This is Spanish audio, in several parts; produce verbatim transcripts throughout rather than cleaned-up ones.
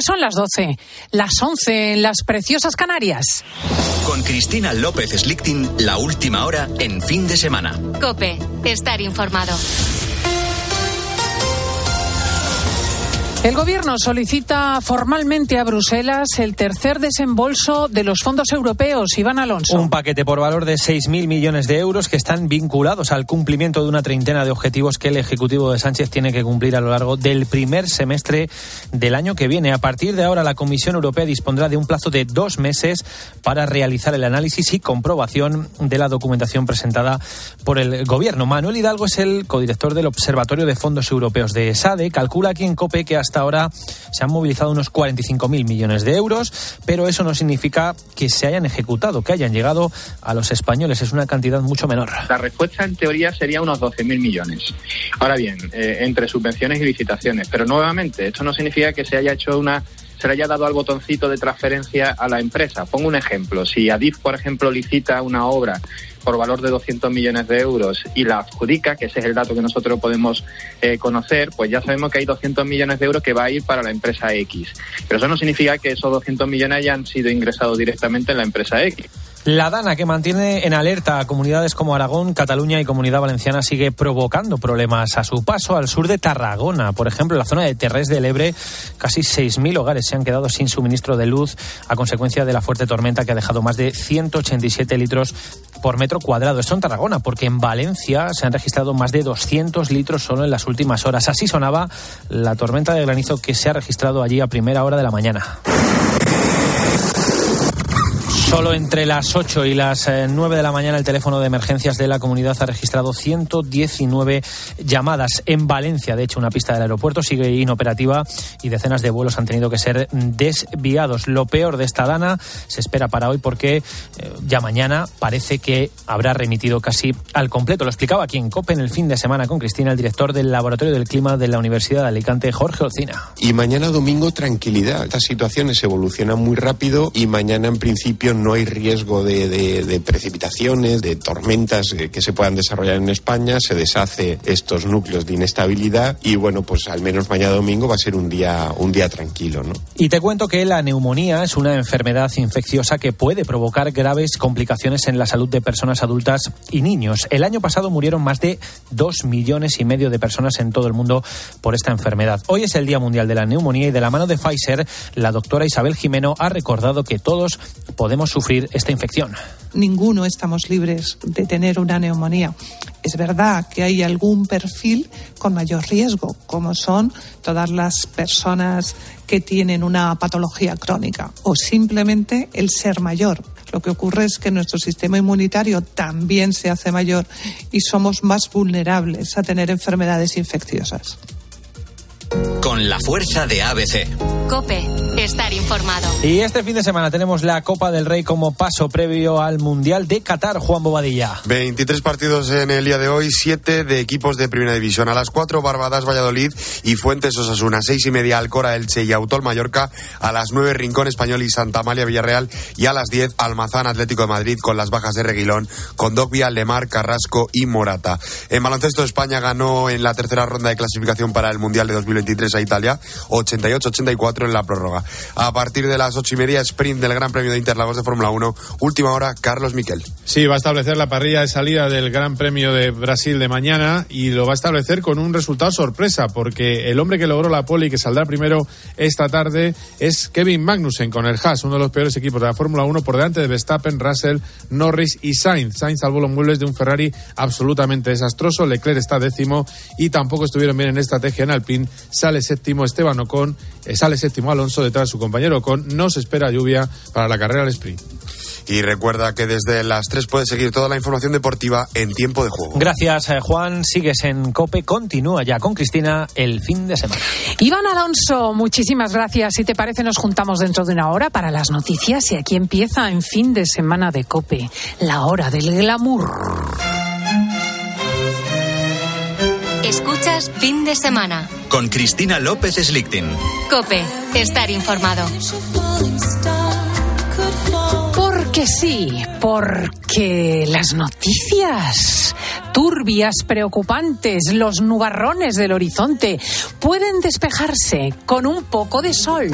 Pues son las doce, las once en las preciosas Canarias. Con Cristina López Slichting, la última hora en Fin de Semana. COPE, estar informado. El Gobierno solicita formalmente a Bruselas el tercer desembolso de los fondos europeos. Iván Alonso. Un paquete por valor de seis mil millones de euros que están vinculados al cumplimiento de una treintena de objetivos que el Ejecutivo de Sánchez tiene que cumplir a lo largo del primer semestre del año que viene. A partir de ahora, la Comisión Europea dispondrá de un plazo de dos meses para realizar el análisis y comprobación de la documentación presentada por el Gobierno. Manuel Hidalgo es el codirector del Observatorio de Fondos Europeos de ESADE. Calcula aquí en COPE que hasta Hasta ahora se han movilizado unos cuarenta y cinco mil millones de euros, pero eso no significa que se hayan ejecutado, que hayan llegado a los españoles. Es una cantidad mucho menor. La respuesta en teoría sería unos doce mil millones. Ahora bien, eh, entre subvenciones y licitaciones. Pero nuevamente, esto no significa que se haya hecho una... se le haya dado al botoncito de transferencia a la empresa. Pongo un ejemplo. Si Adif, por ejemplo, licita una obra por valor de doscientos millones de euros y la adjudica, que ese es el dato que nosotros podemos eh, conocer, pues ya sabemos que hay doscientos millones de euros que va a ir para la empresa X. Pero eso no significa que esos doscientos millones hayan sido ingresados directamente en la empresa X. La DANA, que mantiene en alerta a comunidades como Aragón, Cataluña y Comunidad Valenciana, sigue provocando problemas a su paso al sur de Tarragona. Por ejemplo, en la zona de Terrés del Ebre, casi seis mil hogares se han quedado sin suministro de luz a consecuencia de la fuerte tormenta que ha dejado más de ciento ochenta y siete litros por metro cuadrado. Esto en Tarragona, porque en Valencia se han registrado más de doscientos litros solo en las últimas horas. Así sonaba la tormenta de granizo que se ha registrado allí a primera hora de la mañana. Solo entre las ocho y las nueve de la mañana el teléfono de emergencias de la comunidad ha registrado ciento diecinueve llamadas. En Valencia, de hecho, una pista del aeropuerto sigue inoperativa y decenas de vuelos han tenido que ser desviados. Lo peor de esta dana se espera para hoy porque eh, ya mañana parece que habrá remitido casi al completo. Lo explicaba aquí en COPE en el Fin de Semana con Cristina, el director del Laboratorio del Clima de la Universidad de Alicante, Jorge Olcina. Y mañana domingo tranquilidad. Estas situaciones evolucionan muy rápido y mañana en principio no hay riesgo de, de, de precipitaciones, de tormentas que, que se puedan desarrollar en España. Se deshace estos núcleos de inestabilidad y bueno, pues al menos mañana domingo va a ser un día, un día tranquilo, ¿no? Y te cuento que la neumonía es una enfermedad infecciosa que puede provocar graves complicaciones en la salud de personas adultas y niños. El año pasado murieron más de dos millones y medio de personas en todo el mundo por esta enfermedad. Hoy es el Día Mundial de la Neumonía y de la mano de Pfizer, la doctora Isabel Jimeno ha recordado que todos podemos sufrir esta infección. Ninguno estamos libres de tener una neumonía. Es verdad que hay algún perfil con mayor riesgo, como son todas las personas que tienen una patología crónica o simplemente el ser mayor. Lo que ocurre es que nuestro sistema inmunitario también se hace mayor y somos más vulnerables a tener enfermedades infecciosas. Con la fuerza de A B C. COPE, estar informado. Y este fin de semana tenemos la Copa del Rey como paso previo al Mundial de Qatar. Juan Bobadilla. veintitrés partidos en el día de hoy, siete de equipos de primera división. A las cuatro, Barbadas, Valladolid y Fuentes, Osasuna. Seis y media, Alcora, Elche y Autol, Mallorca. A las nueve, Rincón, Español y Santa Amalia, Villarreal. Y a las diez, Almazán, Atlético de Madrid, con las bajas de Reguilón, Condovia, Lemar, Carrasco y Morata. En baloncesto, España ganó en la tercera ronda de clasificación para el Mundial de dos mil veintitrés a Italia, ochenta y ocho a ochenta y cuatro en la prórroga. A partir de las ocho y media, sprint del Gran Premio de Interlagos de Fórmula uno. Última hora, Carlos Miquel. Sí, va a establecer la parrilla de salida del Gran Premio de Brasil de mañana y lo va a establecer con un resultado sorpresa, porque el hombre que logró la pole y que saldrá primero esta tarde es Kevin Magnussen con el Haas, uno de los peores equipos de la Fórmula uno, por delante de Verstappen, Russell, Norris y Sainz. Sainz salvó los muebles de un Ferrari absolutamente desastroso. Leclerc está décimo y tampoco estuvieron bien en estrategia en Alpine. Sale séptimo Esteban Ocon, eh, sale séptimo Alonso detrás de su compañero Ocon. No se espera lluvia para la carrera al sprint. Y recuerda que desde las tres puedes seguir toda la información deportiva en Tiempo de Juego. Gracias, Juan. Sigues en COPE. Continúa ya con Cristina el fin de semana. Iván Alonso, muchísimas gracias. Si te parece, nos juntamos dentro de una hora para las noticias y aquí empieza en Fin de Semana de COPE, la hora del glamour. Escuchas Fin de Semana con Cristina López Slichting. COPE, estar informado. Porque sí, porque las noticias turbias, preocupantes, los nubarrones del horizonte pueden despejarse con un poco de sol.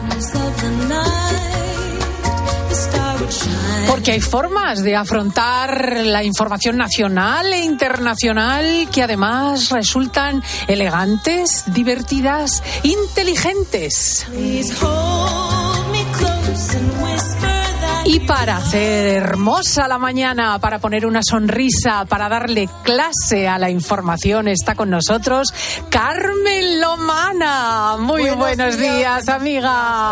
Porque hay formas de afrontar la información nacional e internacional que además resultan elegantes, divertidas, inteligentes. Y para hacer hermosa la mañana, para poner una sonrisa, para darle clase a la información, está con nosotros Carmen Lomana. Muy buenos, buenos días, días, amiga.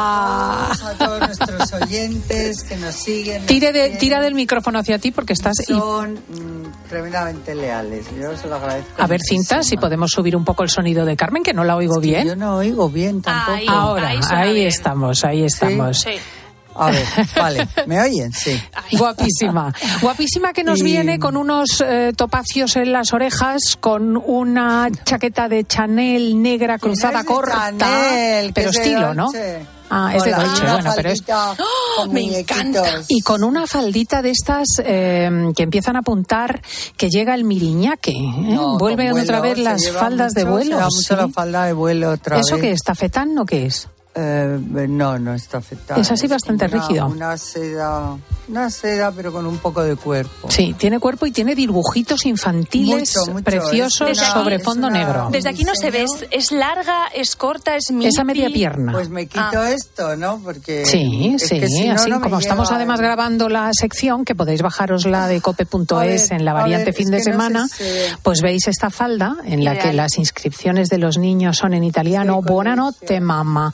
A todos nuestros oyentes que nos siguen. Tire de, tira del micrófono hacia ti porque estás... Son mm, tremendamente leales. Yo se lo agradezco. A ver, Cinta, si podemos subir un poco el sonido de Carmen, que no la oigo es que bien. Yo no oigo bien tampoco. Ahí, Ahora, ahí, ahí bien. estamos, ahí estamos. ¿Sí? Sí. A ver, vale, ¿me oyen? Sí. Guapísima. Guapísima que nos y... viene con unos eh, topacios en las orejas, con una chaqueta de Chanel negra cruzada es corta, Chanel, pero estilo, ¿no? Ah, es de Dolce, bueno, pero es... ¡Oh, me encanta! Y con una faldita de estas eh, que empiezan a apuntar que llega el miriñaque. ¿eh? No, Vuelven otra vez las faldas mucho, de vuelo. Se mucho ¿sí? la falda de vuelo otra ¿Eso vez. qué es? ¿Tafetán o qué es? Eh, no, no está afectada. Es así bastante es una, rígido. Una seda, una seda, pero con un poco de cuerpo. Sí, tiene cuerpo y tiene dibujitos infantiles mucho, mucho. preciosos una, sobre fondo una, negro. Desde aquí no se ve, es, es larga, es corta, es mini. Esa media pierna. Pues me quito ah. esto, ¿no? Porque sí, es sí, que si no, así no como estamos llega, además eh. grabando la sección, que podéis bajarosla de cope punto es en la variante ver, fin es de que semana, no sé si... pues veis esta falda en Ideal. La que las inscripciones de los niños son en italiano. Sí, Buonanotte, mamá.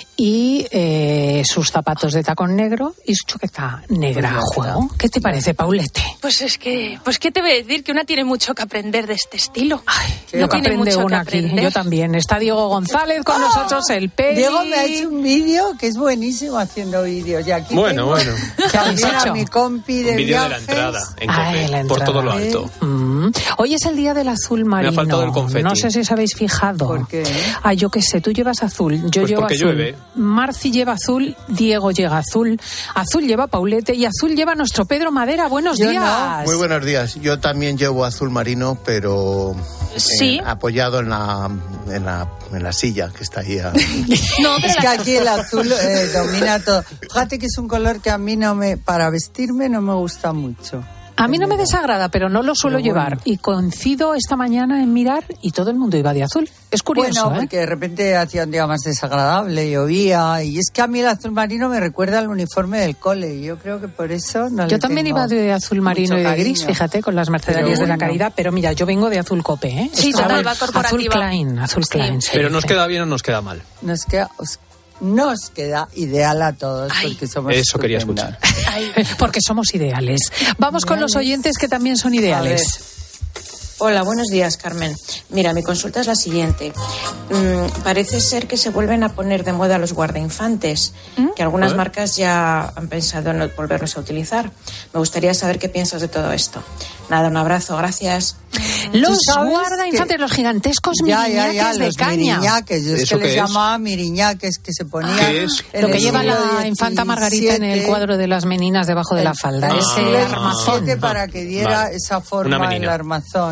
Y eh, sus zapatos de tacón negro y su chaqueta negra a juego. ¿Qué te parece, Paulete? Pues es que, pues qué te voy a decir, que una tiene mucho que aprender de este estilo. Ay, no lo que tiene aprende mucho una que aquí. aprender. Yo también. Está Diego González con ¡Oh! nosotros, el Peli. Diego me ha hecho un vídeo que es buenísimo haciendo vídeos. Y aquí bueno, tengo bueno. también a mi compi de un vídeo viajes. de la entrada, en Ay, Cope, la entrada. por todo lo alto. Mm. Hoy es el día del azul marino. Me ha faltado el confeti. No sé si os habéis fijado. ¿Por qué? Ah, yo qué sé, tú llevas azul, yo pues llevo porque azul. Llueve. Marci lleva azul, Diego llega azul, azul lleva Paulete y azul lleva nuestro Pedro Madera. Buenos Yo días. no. Muy buenos días. Yo también llevo azul marino, pero sí. eh, apoyado en la, en la en la silla que está ahí. A... No, es que aquí el azul eh, domina todo. Fíjate que es un color que a mí no me, para vestirme no me gusta mucho. A mí no me desagrada, pero no lo suelo Pero bueno. llevar. Y coincido esta mañana en mirar y todo el mundo iba de azul. Es curioso, Bueno, ¿eh? porque de repente hacía un día más desagradable, llovía. Y es que a mí el azul marino me recuerda al uniforme del cole. Y yo creo que por eso no Yo le también tengo iba de azul marino y de cariño. gris, fíjate, con las Mercedarias Pero de la bueno. Caridad. Pero mira, yo vengo de azul cope, ¿eh? Sí, Esto, total, a ver, va corporativa. Azul Klein, azul Sí. Klein. se Pero nos dice. queda bien o nos queda mal. Nos queda, os- nos queda ideal a todos. Ay, porque somos eso quería estupendas. Ay. Porque somos ideales. Vamos con los oyentes que también son ideales. Hola, buenos días, Carmen. Mira, mi consulta es la siguiente. Mm, parece ser que se vuelven a poner de moda los guardainfantes, ¿Mm? que algunas marcas ya han pensado en volverlos a utilizar. Me gustaría saber qué piensas de todo esto. Nada, un abrazo, gracias. Los sabes guardainfantes, que- los gigantescos Ya, miriñaques ya, ya, de los caña. miriñaques. Yo es ¿Eso que les qué es? llamaba miriñaques, que se ponían... ¿Qué es? en Lo el que lleva siglo la infanta Margarita en el diecisiete, cuadro de las meninas debajo de la falda. el Ese siglo armazón. diecisiete para que diera Vale. esa Una forma menina. el armazón.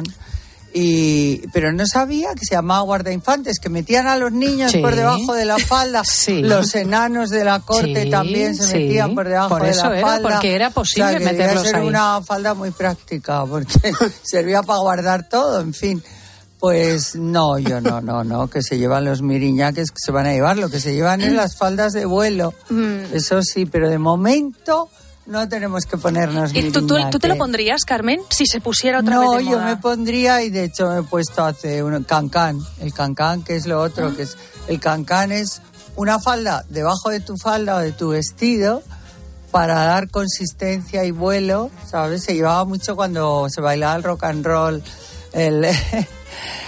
Y, pero no sabía que se llamaba guardainfantes, que metían a los niños Sí. por debajo de la falda. Sí. Los enanos de la corte Sí, también se sí. metían por debajo Por de eso la era, falda. porque era posible o sea, que debía meterlos ser ahí. una falda muy práctica, porque servía para guardar todo, en fin. Pues no, yo no, no, no, que se llevan los miriñaques, que se van a llevar, lo que se llevan es las faldas de vuelo. Mm. Eso sí, pero de momento no tenemos que ponernos ¿Y tú, tú, tú te lo miriñaque. pondrías, Carmen, si se pusiera otra No, vez de yo moda? me pondría, y de hecho me he puesto hace un cancán. El cancán, que es lo otro, que es el cancán es una falda debajo de tu falda o de tu vestido para dar consistencia y vuelo, ¿sabes? Se llevaba mucho cuando se bailaba el rock and roll, el,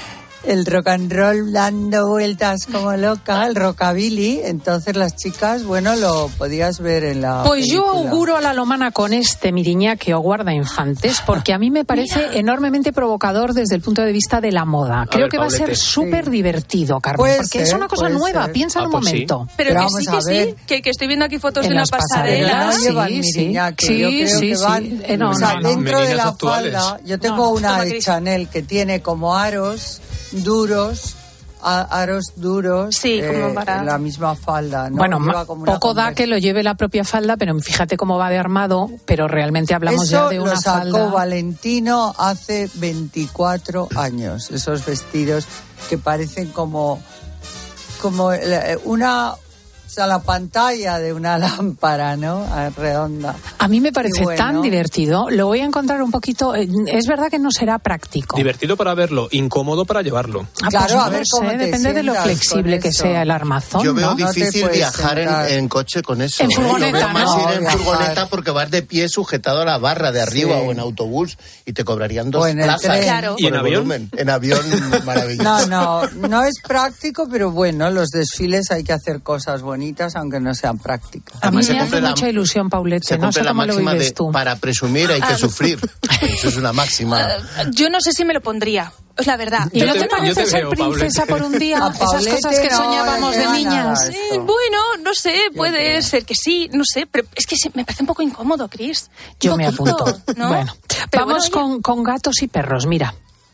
el rock and roll dando vueltas como loca, el rockabilly. Entonces las chicas, bueno, lo podías ver en la Pues película. yo auguro a la lomana con este Miriñaque o guardainfantes, porque a mí me parece Mira. enormemente provocador desde el punto de vista de la moda. Creo ver, que va a ser súper sí. divertido, Carmen, puede porque ser, es una cosa nueva. ser. Piensa ah, en un pues momento. Sí. Pero, Pero que vamos sí, a que ver. sí, que, que estoy viendo aquí fotos En de una las pasarela. pasarelas, No llevan sí, Miriñaque, sí, yo creo sí, que sí. van, Eh, no, o sea, no, no. dentro Meninas de la actuales. falda, yo tengo No, una toma, de Cris. Chanel que tiene como aros duros, a- aros duros, Sí, como para- en la misma falda, ¿no? Bueno, Lleva ma- como una poco da Converse. que lo lleve la propia falda, pero fíjate cómo va de armado, pero realmente hablamos Eso ya de una lo sacó falda. Valentino hace veinticuatro años, esos vestidos que parecen como, como eh, una... O sea, la pantalla de una lámpara, ¿no? Redonda. A mí me parece Y bueno. tan divertido. Lo voy a encontrar un poquito. eh, Es verdad que no será práctico. Divertido para verlo, incómodo para llevarlo. Ah, Claro, pues no a ver lo cómo sé, te depende de lo sientas flexible con que eso. sea el armazón. Yo veo ¿no? No te difícil puedes viajar en, sentar. en coche con eso. En ¿eh? furgoneta, Yo veo más ¿no? ir en Viajar. furgoneta porque vas de pie sujetado a la barra de arriba Sí. o en autobús y te cobrarían dos O en el plazas. tren. Claro. por ¿Y en el avión? volumen. En avión, maravilloso. No, no, no es práctico, pero bueno, los desfiles hay que hacer cosas bonitas, aunque no sean prácticas. A mí Además, se me hace cumple la- mucha ilusión, Paulette. Se No sé cumple la cómo lo máxima vives de tú. para presumir hay que sufrir. Eso es una máxima. Yo no sé si me lo pondría, es la verdad. ¿Y Yo no te- te yo parece te ser veo, princesa Paulette. por un día? A Esas Paulette cosas que no soñábamos le de pega niñas. nada. Eh, Esto. bueno, no sé, puede creo. ser que sí, no sé, pero es que se- me parece un poco incómodo, Cris. Yo Un me poquito, apunto. ¿no? Bueno, Pero vamos bueno, con, con gatos y perros. Mira.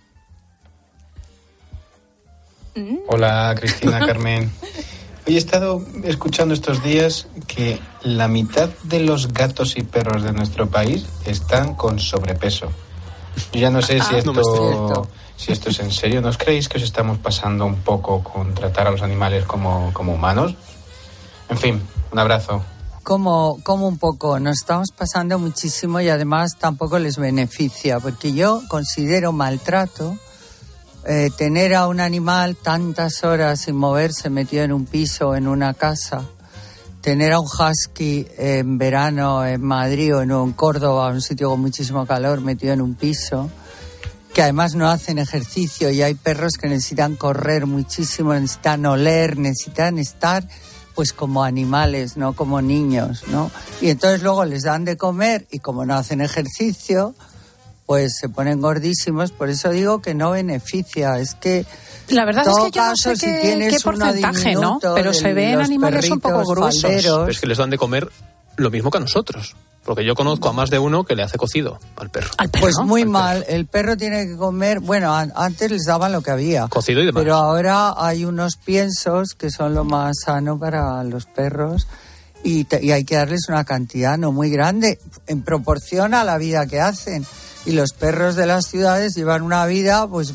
Hola, Cristina, Carmen. Hoy he estado escuchando estos días que la mitad de los gatos y perros de nuestro país están con sobrepeso. Yo ya no sé si Ah, esto, no me cierto. si esto es en serio. ¿No os creéis que os estamos pasando un poco con tratar a los animales como, como humanos? En fin, un abrazo. Como, como un poco, nos estamos pasando muchísimo y además tampoco les beneficia, porque yo considero maltrato eh, tener a un animal tantas horas sin moverse, metido en un piso o en una casa, tener a un husky en verano en Madrid o en, en Córdoba, un sitio con muchísimo calor, metido en un piso, que además no hacen ejercicio, y hay perros que necesitan correr muchísimo, necesitan oler, necesitan estar pues como animales, no como niños, ¿no? Y entonces luego les dan de comer y como no hacen ejercicio, pues se ponen gordísimos. Por eso digo que no beneficia. Es que La verdad en es todo que yo no sé caso, si qué, tienes qué porcentaje, uno ¿no? diminuto Pero de se ven los animales un poco perritos gruesos. falderos. Pero es que les dan de comer lo mismo que a nosotros. Porque yo conozco a más de uno que le hace cocido al perro. Al perro. Pues muy mal, el perro tiene que comer, bueno, an- antes les daban lo que había. Cocido y demás. Pero ahora hay unos piensos que son lo más sano para los perros y, te- y hay que darles una cantidad no muy grande en proporción a la vida que hacen. Y los perros de las ciudades llevan una vida pues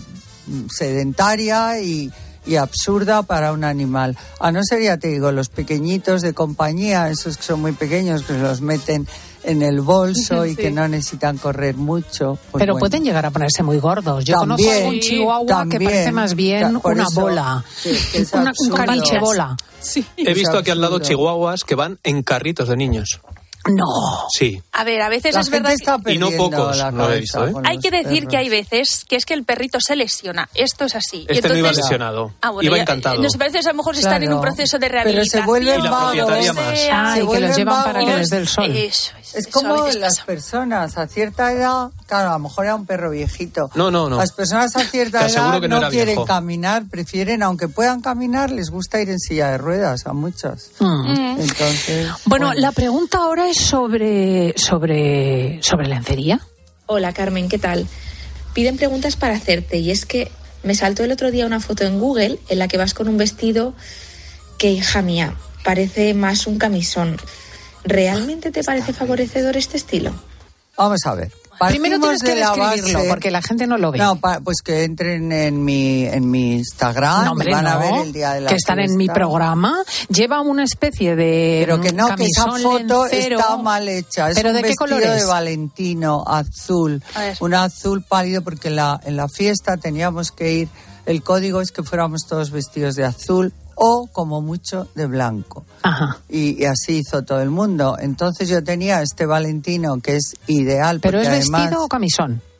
sedentaria y, y absurda para un animal. A no ser, ya te digo, los pequeñitos de compañía, esos que son muy pequeños, que se los meten en el bolso y Sí. que no necesitan correr mucho. pues Pero bueno. pueden llegar a ponerse muy gordos. Yo conozco También, algún chihuahua también. que parece más bien Ta- por una eso, bola. que- que es Una- un absurdo. caniche bola. Sí. He Es visto aquí al lado absurdo. chihuahuas que van en carritos de niños. No. Sí. A ver, a veces La es gente verdad está que... Y no perdiendo pocos, la no lo he cabeza visto, ¿eh? con Hay los que decir perros. que hay veces que es que el perrito se lesiona. Esto es así. Y Este no iba entonces- lesionado. Ah, bueno, Iba ya- encantado. Nos parece a lo mejor están en un Claro. proceso de Pero rehabilitación. se vuelven Y la vagos. propietaria más. Ah, Se y que los vuelven llevan para que vagos. les dé el sol. Eso es. Es eso a como veces las pasa. personas a cierta edad, claro, a lo mejor era un perro viejito. No, no, no. Las personas a cierta Te aseguro edad que no no, era quieren viejo. caminar, prefieren, aunque puedan caminar, les gusta ir en silla de ruedas a muchos. Mm. Entonces, Bueno, la pregunta ahora es sobre, sobre, sobre lencería. Hola Carmen, ¿qué tal? Piden preguntas para hacerte y es que me saltó el otro día una foto en Google en la que vas con un vestido que, hija mía, parece más un camisón. ¿Realmente te parece favorecedor este estilo? vamos a ver. Primero Partimos tienes que de la describirlo, base- porque la gente no lo ve. No, pa- pues que entren en mi en mi Instagram, No, hombre, van a no, ver el día de la que están en mi fiesta. programa. Lleva una especie de Pero que no, que esa camisón foto lencero. está mal hecha. Es ¿Pero un de qué vestido colores? de Valentino, azul. A ver. Un azul pálido porque la, en la fiesta teníamos que ir, el código es que fuéramos todos vestidos de azul o, como mucho, de blanco. Ajá. Y, y así hizo todo el mundo. Entonces yo tenía este Valentino que es ideal ¿Pero porque es además... vestido o camisón?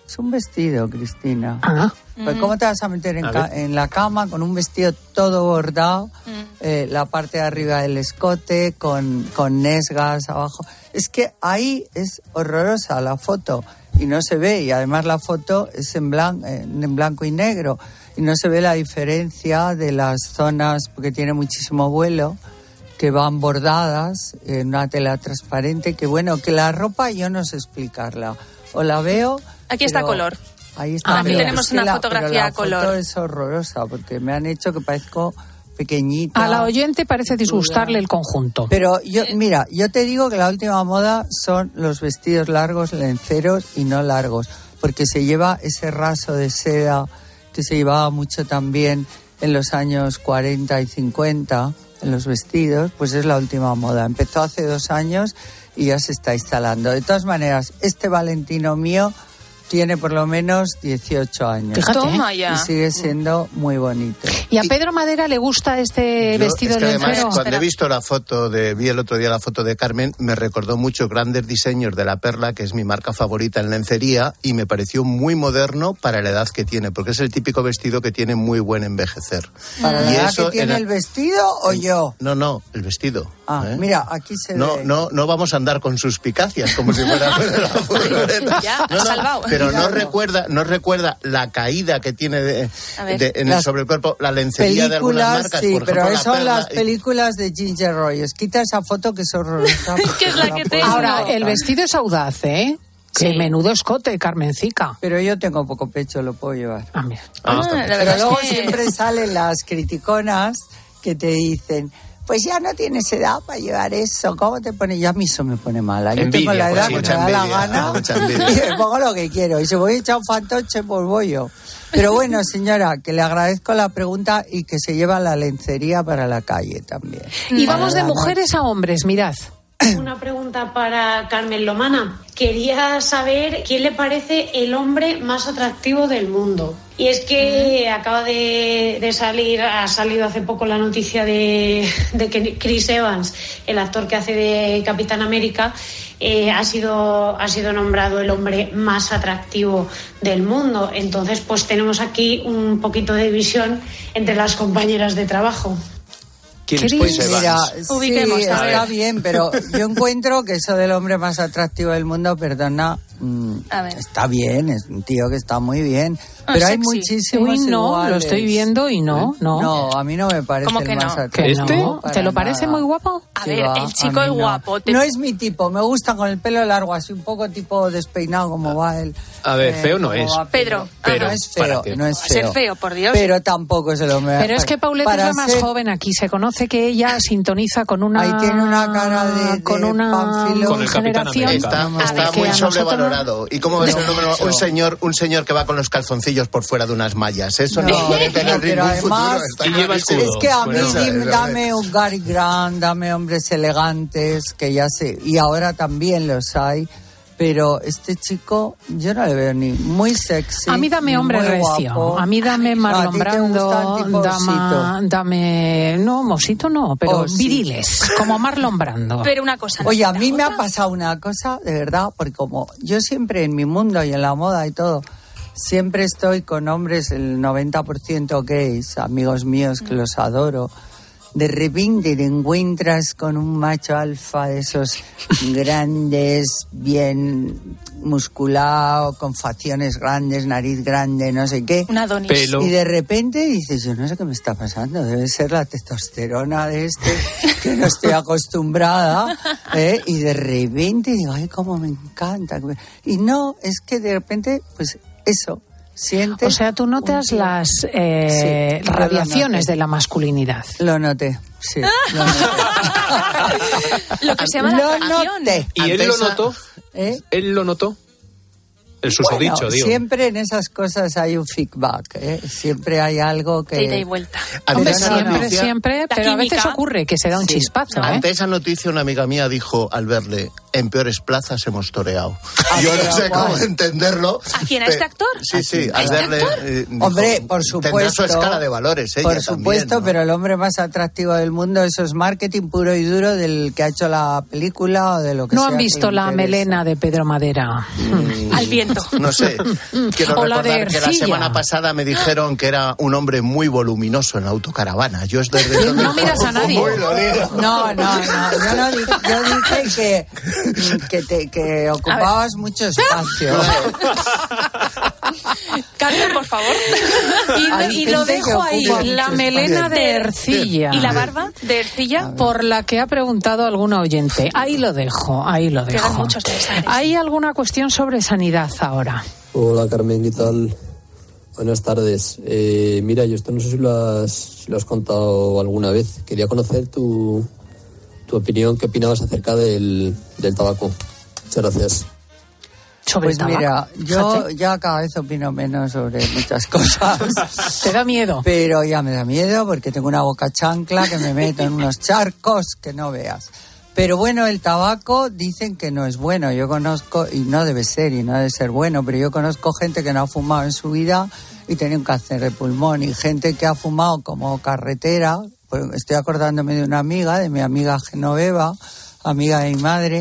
Es un vestido, Cristina. Ah. Pues ¿cómo te vas a meter en, A ca- en la cama con un vestido todo bordado, Mm. eh, la parte de arriba del escote, con, con nesgas abajo? Es que ahí es horrorosa la foto y no se ve, y además la foto es en, blan- en blanco y negro y no se ve la diferencia de las zonas, porque tiene muchísimo vuelo, que van bordadas en una tela transparente, que bueno, que la ropa yo no sé explicarla. O la veo... Aquí está pero color. Ahí está. Ah, pero tenemos es que una la- fotografía pero la a color. foto es horrorosa, porque me han hecho que parezco pequeñita. A la oyente parece disgustarle el conjunto. Pero yo, mira, yo te digo que la última moda son los vestidos largos, lenceros y no largos, porque se lleva ese raso de seda que se llevaba mucho también en los años cuarenta y cincuenta en los vestidos, pues es la última moda. Empezó hace dos años y ya se está instalando. De todas maneras, este Valentino mío tiene por lo menos dieciocho años. Fíjate. Toma ya. Y sigue siendo muy bonito. ¿Y a Pedro Madera le gusta este Yo, vestido es que de además, lencero? cuando he visto la foto de, vi el otro día la foto de Carmen, me recordó mucho grandes diseños de La Perla, que es mi marca favorita en lencería, y me pareció muy moderno para la edad que tiene, porque es el típico vestido que tiene muy buen envejecer. ¿Para la Y edad eso que tiene en- el vestido o yo? No, no, el vestido. Ah, ¿eh? mira, aquí se No, ve. no, no vamos a andar con suspicacias como si fuera la furgoneta. Ya, No, no, salvado. pero no recuerda, no recuerda la caída que tiene de, A ver. de- en el, Las sobre el cuerpo, la lencería de algunas Películas, marcas, sí, por pero ejemplo, la son Perla las y- películas de Ginger Rogers. Quita esa foto que es horrorosa. Que es la que tengo. Ahora, el vestido es audaz, ¿eh? Que Sí. menudo escote, Carmencica. Pero yo tengo poco pecho, lo puedo llevar. Ah, mira. Ah, la Pero verdad luego es que... siempre salen las criticonas que te dicen, pues ya no tienes edad para llevar eso. ¿Cómo te pone? Ya a mí eso me pone mala. Yo Envidia, tengo la edad pues, que me mucha da la envidia, gana mucha envidia. y me pongo lo que quiero. Y si voy a echar un fantoche, pues voy yo. Pero bueno, señora, que le agradezco la pregunta y que se lleva la lencería para la calle también. Y Para vamos de la mujeres a hombres, mirad. Una pregunta para Carmen Lomana. Quería saber quién le parece el hombre más atractivo del mundo. Y es que acaba de, de salir, ha salido hace poco la noticia de, de que Chris Evans, el actor que hace de Capitán América, eh, ha sido, ha sido nombrado el hombre más atractivo del mundo. Entonces, pues tenemos aquí un poquito de división entre las compañeras de trabajo. ¿Quién es Chris Evans? Mira, Ubiquemos, sí, a está ver. bien, pero yo encuentro que eso del hombre más atractivo del mundo, perdona, mm, A ver. está bien, es un tío que está muy bien, Ah, pero hay sexy. muchísimos Uy, no, iguales. lo estoy viendo y no, no. No, a mí no me parece ¿Cómo el que más no? atractivo. ¿Que no? para ¿Te lo parece nada. muy guapo? A Sí, ver, va, el chico a es mí no. guapo. Te- No es mi tipo, me gusta con el pelo largo, así un poco tipo despeinado como va él. A ver, Eh, feo no como es. va Pedro. Pero, no es ¿para feo, qué? no es Va a ser feo. feo, por Dios. Pero tampoco es el hombre. Pero es que Paulette es Para la más ser- joven aquí. Se conoce que ella sintoniza con una... Ahí tiene una cara de- de con una panfilón. Con el Capitán generación. América. Está, No, está es que muy a nosotros sobrevalorado. ¿Y cómo va a ser No, un, número- mucho. un señor un señor que va con los calzoncillos por fuera de unas mallas? Eso no, No, puede tener no, pero ningún además- futuro. está Y lleva clarísimo. escudo. Es que a mí Bueno, dim- eso, dame un Gary Grant, dame hombres elegantes, que ya sé, y ahora también los hay, pero este chico yo no le veo ni muy sexy. A mí dame ni hombre muy recio. guapo. A mí dame ¿A Marlon ti te Brando, gustan tipo dama, osito? dame... No, mosito no, pero Osito. viriles, como Marlon Brando. Pero una cosa. ¿no? Oye, a mí me ¿Otra? ha pasado una cosa, de verdad, porque como yo siempre en mi mundo y en la moda y todo, siempre estoy con hombres, el noventa por ciento gays, amigos míos que los adoro. De repente te encuentras con un macho alfa de esos grandes, bien musculado, con facciones grandes, nariz grande, no sé qué. Una Adonis. Pelo. Y de repente dices, yo no sé qué me está pasando, debe ser la testosterona de este, que no estoy acostumbrada, ¿eh? Y de repente digo, ay, cómo me encanta. Y no, es que de repente, pues eso, sientes... O sea, tú notas un- las eh, Sí, yo lo radiaciones noté. de la masculinidad. Lo noté, sí, lo noté. Lo que se llama la Lo atracción. noté. ¿Y él Ante lo esa- notó? ¿Eh? ¿Él lo notó? El susodicho, Bueno, digo. siempre en esas cosas hay un feedback, ¿eh? Siempre hay algo que... De ida y vuelta. Ante Hombre, esa siempre, noticia- siempre, La pero a veces química. ocurre que se da un Sí. chispazo, ¿eh? Ante esa noticia, una amiga mía dijo al verle, en peores plazas hemos toreado. Ah, Yo no pero sé guay. cómo entenderlo. ¿A quién? ¿A pe- este actor? Sí, sí, ¿A al este verle... actor? eh, dijo, Hombre, por Tendrá supuesto. su escala de valores, ella Por también, supuesto, ¿no? pero el hombre más atractivo del mundo, eso es marketing puro y duro del que ha hecho la película o de lo que No sea han que visto la interese. melena de Pedro Madera. Al viento. momento. No sé. Quiero O la de recordar que la Ercilla. semana pasada me dijeron que era un hombre muy voluminoso en la autocaravana. Yo es desde entonces... No miras a nadie. Lo digo. No, no, no. Yo, no dije, yo dije que, que, te, que ocupabas mucho espacio. Carmen, por favor. Y, Hay y lo gente que dejo ahí, ocupa la mucho melena espacio. de Ercilla. ¿Y la barba de Ercilla? Por la que ha preguntado alguna oyente. Ahí lo dejo, ahí lo Quedan dejo. muchos mensajes. ¿Hay alguna cuestión sobre sanidad ahora? Hola Carmen, ¿qué tal? Buenas tardes. Eh, mira, yo esto no sé si lo has, si lo has contado alguna vez. Quería conocer tu, tu opinión, qué opinabas acerca del, del tabaco. Muchas gracias. Sobre Pues el tabaco. mira, yo Fíjate. ya cada vez opino menos sobre muchas cosas. ¿Te da miedo? Pero ya me da miedo porque tengo una boca chancla que me meto en unos charcos que no veas. Pero bueno, el tabaco dicen que no es bueno. Yo conozco, y no debe ser, y no debe ser bueno, pero yo conozco gente que no ha fumado en su vida y tiene un cáncer de pulmón. Y gente que ha fumado como carretera, pues estoy acordándome de una amiga, de mi amiga Genoveva, amiga de mi madre,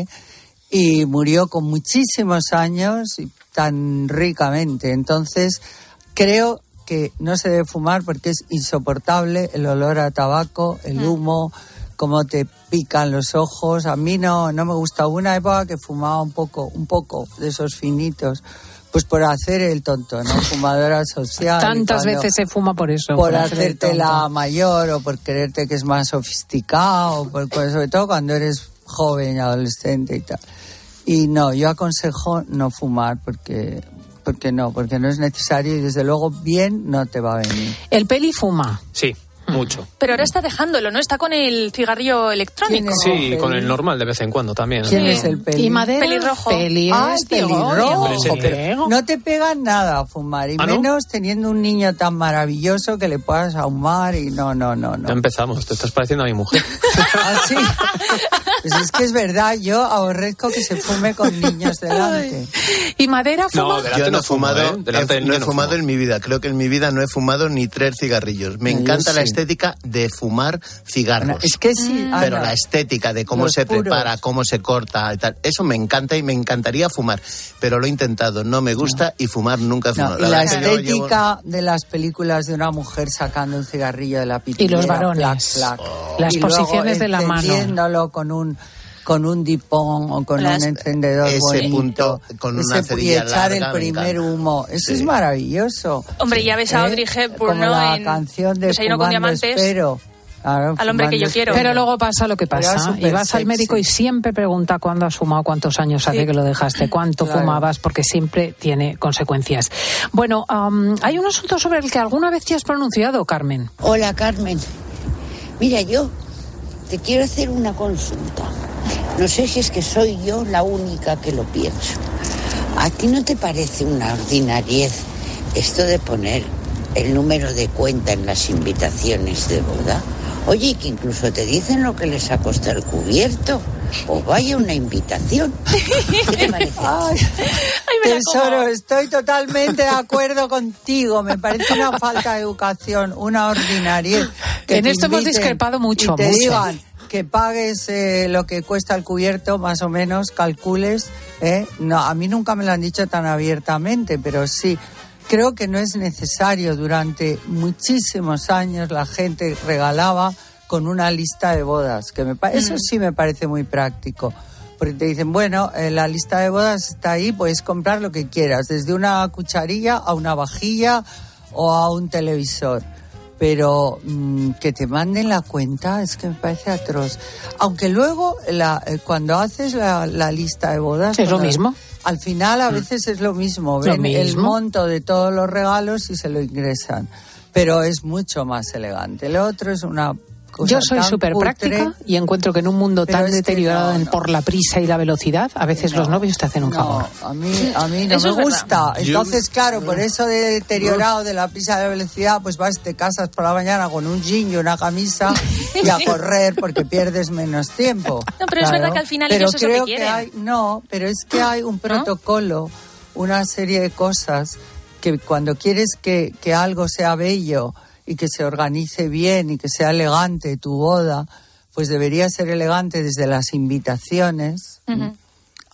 y murió con muchísimos años y tan ricamente. Entonces, creo que no se debe fumar porque es insoportable el olor a tabaco, el humo, cómo te pican los ojos. A mí no, no me gusta. Hubo una época que fumaba un poco, un poco de esos finitos, pues por hacer el tonto, ¿no? Fumadora social. Tantas cuando, veces se fuma por eso. Por, hacer el hacerte tonto. la mayor o por creerte que es más sofisticado, por, por- sobre todo cuando eres joven, adolescente y tal. Y no, yo aconsejo no fumar porque, porque no, porque no es necesario y desde luego bien no te va a venir. El peli fuma. Sí, mucho. Pero ahora está dejándolo, ¿no? Está con el cigarrillo electrónico. Sí, con el normal de vez en cuando también. ¿Quién Sí. es el peli? Y Madera. Pelirrojo. Peli Ah, es de pelirrojo. odio. Sí. Pero no te pega nada a fumar, y ¿Ah, no? menos teniendo un niño tan maravilloso que le puedas ahumar y no, no, no, Ya no. empezamos, te estás pareciendo a mi mujer. ¿Ah, sí? Pues es que es verdad, yo aborrezco que se fume con niños delante. ¿Y Madera fuma? No, delante Yo no no he fumo, fumado, ¿eh? Delante he- del no he niño no fumado fumo. en mi vida. Creo que en mi vida no he fumado ni tres cigarrillos. Me No, yo encanta la sí. estética de fumar cigarros. Bueno, es que sí, Pero Ana, la estética de cómo los se puros. prepara, cómo se corta y tal, eso me encanta y me encantaría fumar. Pero lo he intentado, no me gusta y fumar nunca he no, fumado. y la verdad que yo llevo- estética de las películas de una mujer sacando un cigarrillo de la pitillera, Y los varones. plac, plac, Las y luego posiciones de la mano. encendiéndolo con un con un dipón o con Las- un encendedor ese bonito, punto con una ese- y cerilla echar larga, el me primer encanta. humo, eso Sí. es maravilloso. Hombre, ya ves a ¿Eh? Audrey Hepburn, Como ¿no? la En canción de Desayuno con Fumando diamantes. Espero. Claro, Al hombre que yo Fumando quiero. Espero. Pero luego pasa lo que Pero era pasa. súper Y vas al sexy. médico y siempre pregunta cuándo has fumado, cuántos años hace Sí. que lo dejaste, cuánto Claro. fumabas, porque siempre tiene consecuencias. Bueno, am, hay un asunto sobre el que alguna vez te has pronunciado, Carmen. Hola, Carmen. Mira, yo te quiero hacer una consulta. No sé si es que soy yo la única que lo pienso. ¿A ti no te parece una ordinariez esto de poner el número de cuenta en las invitaciones de boda? Oye, que incluso te dicen lo que les ha costado el cubierto. O vaya una invitación. ¿Qué te parece? Ay, me la tesoro, como. estoy totalmente de acuerdo contigo. Me parece una falta de educación, una ordinariedad. Que En te esto hemos inviten discrepado mucho, y te mucho. digan que pagues eh, lo que cuesta el cubierto, más o menos, calcules. ¿eh? No, a mí nunca me lo han dicho tan abiertamente, pero sí. Creo que no es necesario. Durante muchísimos años la gente regalaba con una lista de bodas, que me pa- eso sí me parece muy práctico, porque te dicen, bueno, eh, la lista de bodas está ahí, puedes comprar lo que quieras, desde una cucharilla a una vajilla o a un televisor, pero mmm, que te manden la cuenta es que me parece atroz. Aunque luego la, eh, cuando haces la, la lista de bodas... Es lo cuando- mismo. Al final a veces es lo mismo, Lo ven el mismo. monto de todos los regalos y se lo ingresan, pero es mucho más elegante. Lo otro es una cosa Yo soy tan súper cutre. práctica y encuentro que en un mundo Pero tan es que deteriorado no, en- no. por la prisa y la velocidad, a veces los novios te hacen un favor. No, a mí, a mí no Eso me es gusta. verdad. Entonces, claro, por eso de deteriorado de la prisa y la velocidad, pues vas, te casas por la mañana con un jean y una camisa y a correr porque pierdes menos tiempo. No, pero es Claro. verdad que al final Pero ellos eso que creo quieren. hay, no, pero es que hay un protocolo, una serie de cosas que cuando quieres que, que algo sea bello y que se organice bien y que sea elegante tu boda, pues debería ser elegante desde las invitaciones Ujú.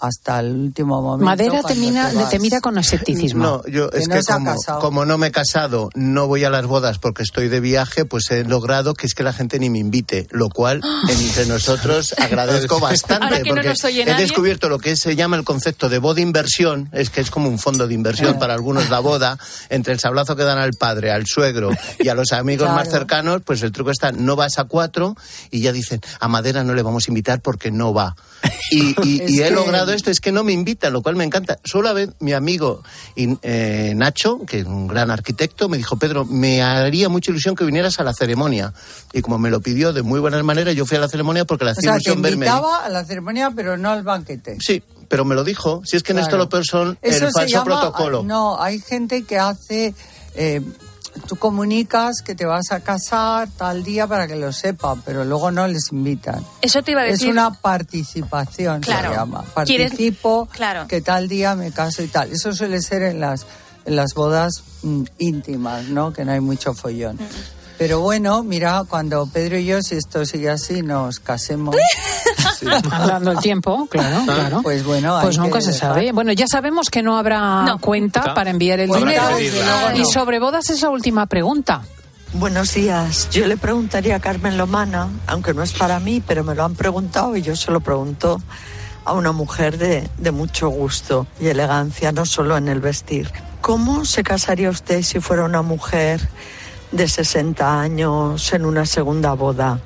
hasta el último momento. Madera te mira, te, te mira con escepticismo. No, yo es que, que no como, como no me he casado, no voy a las bodas porque estoy de viaje, pues he logrado que es que la gente ni me invite, lo cual entre nosotros agradezco bastante, que porque no he descubierto lo que se llama el concepto de boda inversión, es que es como un fondo de inversión para algunos la boda, entre el sablazo que dan al padre, al suegro y a los amigos Claro. más cercanos, pues el truco está, no vas a cuatro y ya dicen, a Madera no le vamos a invitar porque no va. Y, y, y he que... logrado esto, es que no me invitan, lo cual me encanta. Solo a ver, mi amigo eh, Nacho, que es un gran arquitecto, me dijo, Pedro, me haría mucha ilusión que vinieras a la ceremonia. Y como me lo pidió de muy buenas maneras, yo fui a la ceremonia porque le hacía o sea, ilusión te verme. invitaba a la ceremonia, pero no al banquete. Sí, pero me lo dijo. Si es que en Claro. esto lo peor son Eso el se falso llama, protocolo. No, hay gente que hace... Eh, tú comunicas que te vas a casar tal día para que lo sepan, pero luego no les invitan. Eso te iba a decir. Es una participación, Claro. se llama. ¿Quieres? Participo, Claro. que tal día me caso y tal. Eso suele ser en las, en las bodas mm, íntimas, ¿no? Que no hay mucho follón. Pero bueno, mira, cuando Pedro y yo, si esto sigue así, nos casemos. Sí. Dando el tiempo, claro, claro. Pues bueno, pues hay nunca que se dejar. sabe. Bueno, ya sabemos que no habrá No. cuenta para enviar el Cuenta, dinero. desde luego no. Y sobre bodas, esa última pregunta. Buenos días. Yo le preguntaría a Carmen Lomana, aunque no es para mí, pero me lo han preguntado y yo se lo pregunto a una mujer de, de mucho gusto y elegancia, no solo en el vestir. ¿Cómo se casaría usted si fuera una mujer de sesenta años en una segunda boda?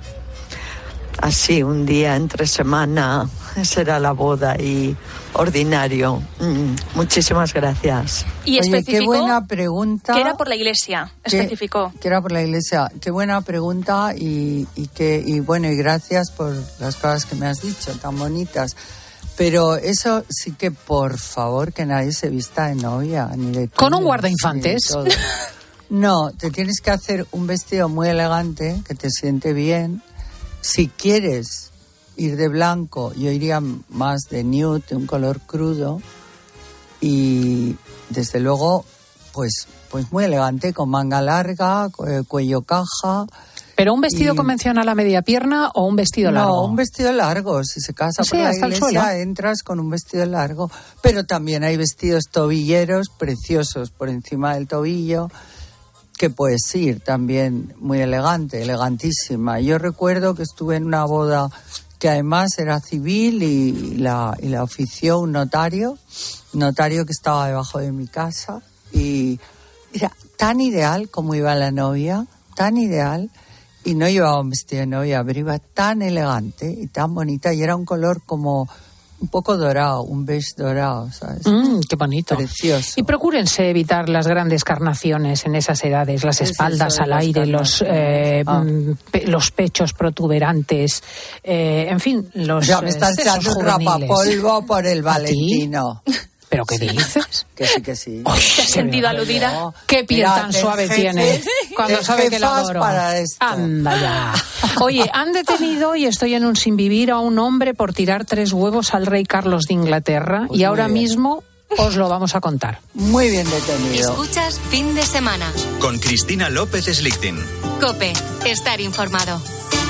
Así, un día entre semana será la boda y ordinario. Mm, muchísimas gracias. Y Oye, especificó qué buena pregunta. que era por la iglesia, Que- especificó. Que era por la iglesia. Qué buena pregunta y, y que y bueno, y gracias por las cosas que me has dicho, tan bonitas. Pero eso sí que, por favor, que nadie se vista de novia. Ni de ¿Con un túneles, guardainfantes? ni de todo. No, te tienes que hacer un vestido muy elegante, que te siente bien. Si quieres ir de blanco, yo iría más de nude, de un color crudo. Y desde luego, pues, pues muy elegante, con manga larga, cu- eh, cuello caja. ¿Pero un vestido Y- convencional a media pierna o un vestido largo? No, un vestido largo. Si se casa Sí, por la hasta el iglesia, suelo. entras con un vestido largo. Pero también hay vestidos tobilleros preciosos por encima del tobillo, que puedes ir también muy elegante, elegantísima. Yo recuerdo que estuve en una boda que además era civil y la, y la ofició un notario, notario que estaba debajo de mi casa, y era tan ideal como iba la novia, tan ideal, y no llevaba un vestido de novia, pero iba tan elegante y tan bonita, y era un color como un poco dorado, un beige dorado, ¿sabes? Mm, qué bonito. Precioso. Y procúrense evitar las grandes carnaciones en esas edades, las ¿Qué es espaldas eso de al las aire, los, eh, carnaciones? mm, pe- los pechos protuberantes, eh, en fin, los Ya me estás eh, sesos echando un juveniles. rapapolvo por el ¿A ti? Valentino. ¿Pero qué dices? Que sí, que sí. ¿Te has sentido aludida? Qué piel Mira, tan ten suave jefes, tiene cuando ten sabe que la jefas adoro. para esto. Anda ya. Oye, han detenido, y estoy en un sinvivir, a un hombre por tirar tres huevos al rey Carlos de Inglaterra, Pues y muy ahora bien. mismo os lo vamos a contar. Muy bien detenido. Escuchas Fin de Semana. Con Cristina López Slichting. COPE. Estar informado.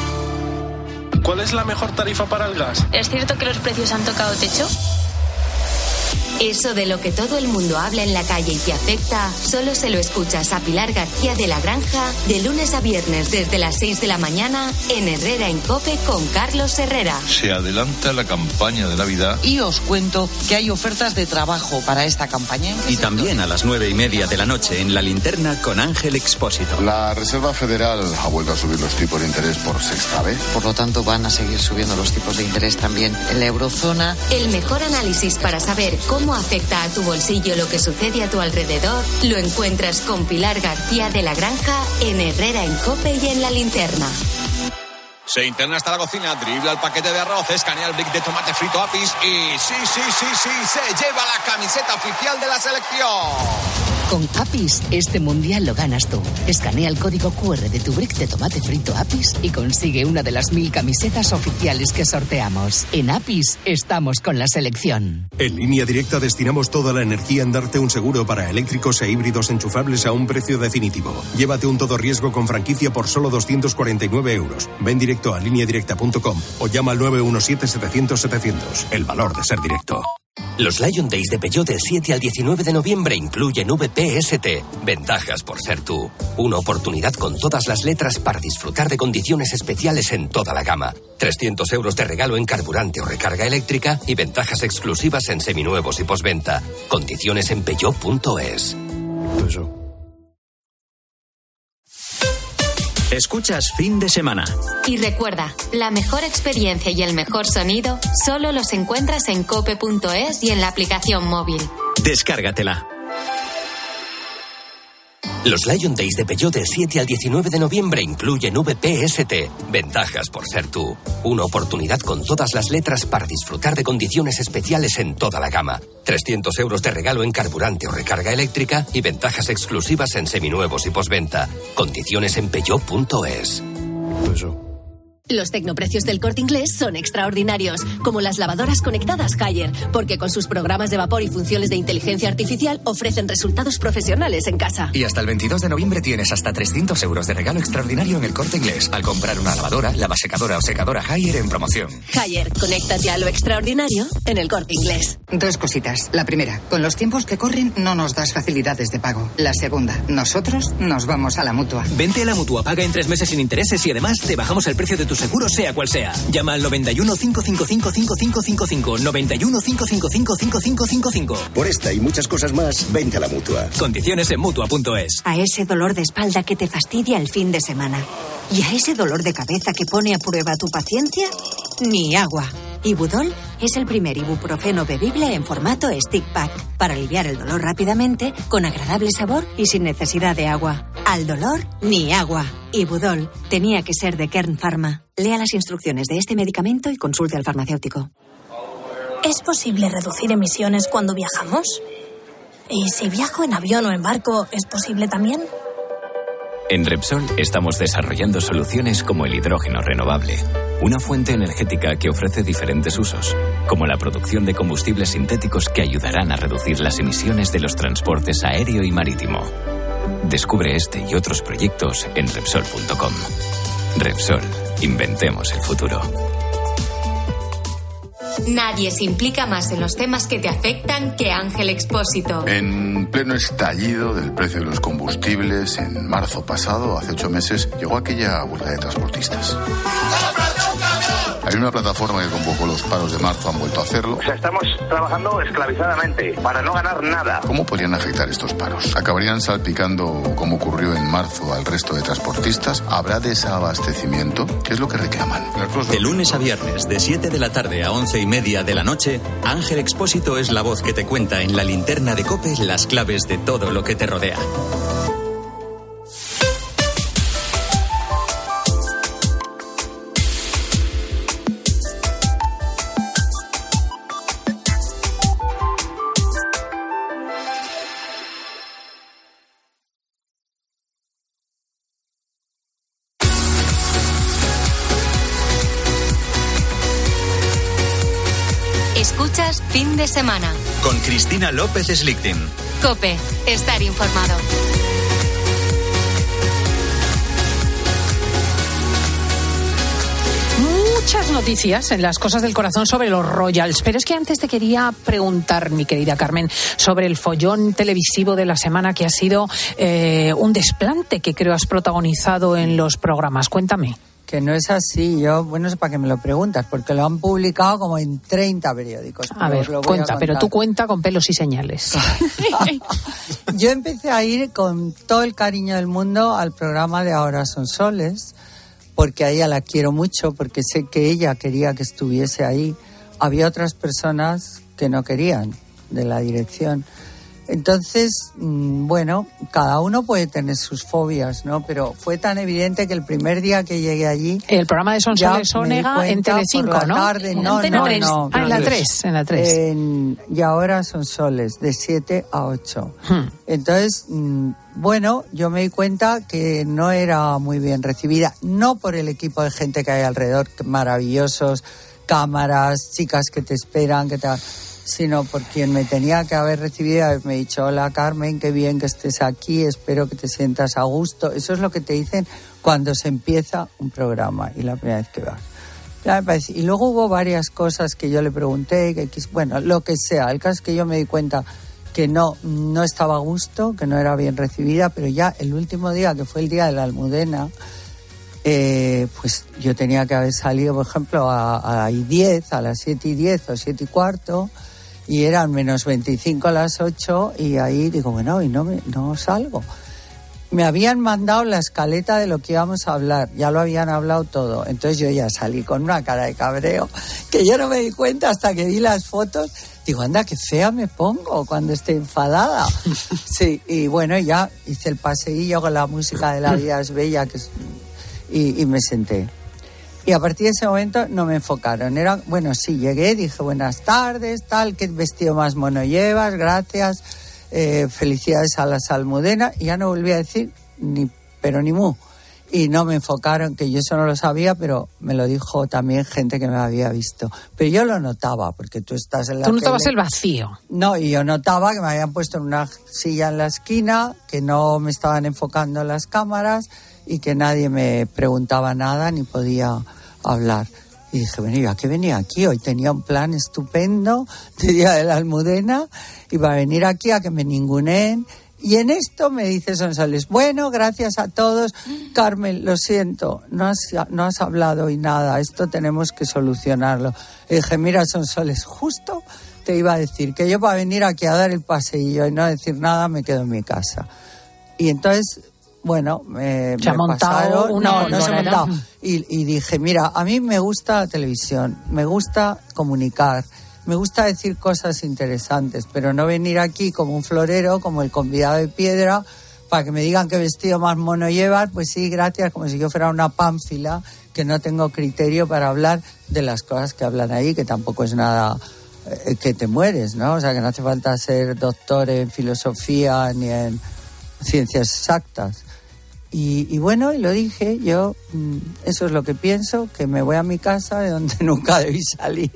¿Cuál es la mejor tarifa para el gas? ¿Es cierto que los precios han tocado techo? Eso de lo que todo el mundo habla en la calle y te afecta, solo se lo escuchas a Pilar García de la Granja de lunes a viernes desde las seis de la mañana en Herrera en COPE con Carlos Herrera. Se adelanta la campaña de Navidad. Y os cuento que hay ofertas de trabajo para esta campaña. Y también a las nueve y media de la noche en La Linterna con Ángel Expósito. La Reserva Federal ha vuelto a subir los tipos de interés por sexta vez. Por lo tanto, van a seguir subiendo los tipos de interés también en la eurozona. El mejor análisis para saber cómo afecta a tu bolsillo lo que sucede a tu alrededor lo encuentras con Pilar García de la Granja en Herrera en COPE y en La Linterna. Se interna hasta la cocina, dribla el paquete de arroz, escanea el brick de tomate frito Apis y sí, sí, sí, sí, se lleva la camiseta oficial de la selección. Con Apis, este mundial lo ganas tú. Escanea el código cu erre de tu brick de tomate frito Apis y consigue una de las mil camisetas oficiales que sorteamos. En Apis, estamos con la selección. En Línea Directa destinamos toda la energía en darte un seguro para eléctricos e híbridos enchufables a un precio definitivo. Llévate un todo riesgo con franquicia por solo doscientos cuarenta y nueve euros. Ven directo a línea directa punto com o llama al nueve uno siete setecientos setecientos. El valor de ser directo. Los Lion Days de Peugeot del siete al diecinueve de noviembre incluyen V P S T. Ventajas por ser tú. Una oportunidad con todas las letras para disfrutar de condiciones especiales en toda la gama. trescientos euros de regalo en carburante o recarga eléctrica y ventajas exclusivas en seminuevos y postventa. Condiciones en peugeot punto es. Escuchas Fin de Semana. Y recuerda, la mejor experiencia y el mejor sonido solo los encuentras en cope punto es y en la aplicación móvil. Descárgatela. Los Lion Days de Peugeot del siete al diecinueve de noviembre incluyen V P S T. Ventajas por ser tú. Una oportunidad con todas las letras para disfrutar de condiciones especiales en toda la gama. trescientos euros de regalo en carburante o recarga eléctrica y ventajas exclusivas en seminuevos y postventa. Condiciones en peugeot punto es. Los tecnoprecios del Corte Inglés son extraordinarios, como las lavadoras conectadas Haier, porque con sus programas de vapor y funciones de inteligencia artificial ofrecen resultados profesionales en casa. Y hasta el veintidós de noviembre tienes hasta trescientos euros de regalo extraordinario en el Corte Inglés al comprar una lavadora, lavasecadora o secadora Haier en promoción. Haier, conéctate a lo extraordinario en el Corte Inglés. Dos cositas. La primera, con los tiempos que corren no nos das facilidades de pago. La segunda, nosotros nos vamos a la Mutua. Vente a la Mutua, paga en tres meses sin intereses y además te bajamos el precio de tu seguro sea cual sea. Llama al noventa y uno, cinco cinco cinco, cinco cinco cinco cinco, noventa y uno, cinco cinco cinco, cinco cinco cinco cinco. Por esta y muchas cosas más, vente a la Mutua. Condiciones en mutua punto es. A ese dolor de espalda que te fastidia el fin de semana y a ese dolor de cabeza que pone a prueba tu paciencia, ni agua. Ibudol es el primer ibuprofeno bebible en formato stick pack para aliviar el dolor rápidamente, con agradable sabor y sin necesidad de agua. Al dolor, ni agua. Ibudol tenía que ser de Kern Pharma. Lea las instrucciones de este medicamento y consulte al farmacéutico. ¿Es posible reducir emisiones cuando viajamos? ¿Y si viajo en avión o en barco, es posible también? En Repsol estamos desarrollando soluciones como el hidrógeno renovable, una fuente energética que ofrece diferentes usos, como la producción de combustibles sintéticos que ayudarán a reducir las emisiones de los transportes aéreo y marítimo. Descubre este y otros proyectos en Repsol punto com. Repsol, inventemos el futuro. Nadie se implica más en los temas que te afectan que Ángel Expósito. En pleno estallido del precio de los combustibles, en marzo pasado, hace ocho meses, llegó aquella huelga de transportistas. Hay una plataforma que convocó los paros de marzo, han vuelto a hacerlo. O sea, estamos trabajando esclavizadamente para no ganar nada. ¿Cómo podrían afectar estos paros? ¿Acabarían salpicando, como ocurrió en marzo, al resto de transportistas? ¿Habrá desabastecimiento? ¿Qué es lo que reclaman? De lunes a viernes, de siete de la tarde a once y media de la noche, Ángel Expósito es la voz que te cuenta en la linterna de COPE las claves de todo lo que te rodea. Escuchas Fin de Semana. Con Cristina López Slichting. COPE, estar informado. Muchas noticias en las cosas del corazón sobre los Royals, pero es que antes te quería preguntar, mi querida Carmen, sobre el follón televisivo de la semana que ha sido eh, un desplante que creo has protagonizado en los programas. Cuéntame. Que no es así, yo, bueno, es para que me lo preguntas, porque lo han publicado como en treinta periódicos. A ver, cuenta, a pero tú cuenta con pelos y señales. Yo empecé a ir con todo el cariño del mundo al programa de Ahora son soles, porque a ella la quiero mucho, porque sé que ella quería que estuviese ahí. Había otras personas que no querían, de la dirección. Entonces, bueno, cada uno puede tener sus fobias, ¿no? Pero fue tan evidente que el primer día que llegué allí... El programa de Sonsoles Onega en Telecinco, ¿no? Tarde, no, no, no, no. Ah, en la tres, en la tres. En, y Ahora son soles, de siete a ocho. Hmm. Entonces, bueno, yo me di cuenta que no era muy bien recibida, no por el equipo de gente que hay alrededor, maravillosos, cámaras, chicas que te esperan, que te... sino por quien me tenía que haber recibido, haberme dicho, hola Carmen, qué bien que estés aquí, espero que te sientas a gusto. Eso es lo que te dicen cuando se empieza un programa y la primera vez que vas. Ya me parece. Y luego hubo varias cosas que yo le pregunté, que quis, bueno, lo que sea. El caso es que yo me di cuenta que no, no estaba a gusto, que no era bien recibida, pero ya el último día, que fue el día de la Almudena, eh, pues yo tenía que haber salido, por ejemplo, a, a diez, a las siete y diez o siete y cuarto, y eran menos veinticinco a las ocho, y ahí digo, bueno, y no, me, no salgo. Me habían mandado la escaleta de lo que íbamos a hablar, ya lo habían hablado todo, entonces yo ya salí con una cara de cabreo, que yo no me di cuenta hasta que vi las fotos. Digo, anda, qué fea me pongo cuando esté enfadada. Sí, y bueno, ya hice el paseillo con la música de La vida es bella, que es, y, y me senté. Y a partir de ese momento no me enfocaron. Era, bueno, sí, llegué, dije buenas tardes, tal, qué vestido más mono llevas, gracias, eh, felicidades a las Almudenas, y ya no volví a decir ni pero ni mu. Y no me enfocaron, que yo eso no lo sabía, pero me lo dijo también gente que me había visto. Pero yo lo notaba, porque tú estás en la Tú notabas tele. el vacío. No, y yo notaba que me habían puesto en una silla en la esquina, que no me estaban enfocando las cámaras y que nadie me preguntaba nada ni podía hablar. Y dije, bueno, ¿y a qué venía aquí? Hoy tenía un plan estupendo de Día de la Almudena, iba a venir aquí a que me ninguneen. Y en esto me dice Sonsoles, bueno, gracias a todos. Carmen, lo siento, no has, no has hablado hoy nada, esto tenemos que solucionarlo. Y dije, mira, Sonsoles, justo te iba a decir que yo para venir aquí a dar el paseillo y no decir nada me quedo en mi casa. Y entonces, bueno, me, se me ha montado pasaron, una no, no se ha montado. bolera. Y, y dije, mira, a mí me gusta la televisión, me gusta comunicar, me gusta decir cosas interesantes, pero no venir aquí como un florero, como el convidado de piedra, para que me digan qué vestido más mono llevar. Pues sí, gracias, como si yo fuera una pánfila, que no tengo criterio para hablar de las cosas que hablan ahí, que tampoco es nada eh, que te mueres, ¿no? O sea, que no hace falta ser doctor en filosofía ni en ciencias exactas. Y, y bueno, y lo dije, yo, mm, eso es lo que pienso, que me voy a mi casa de donde nunca debí salir.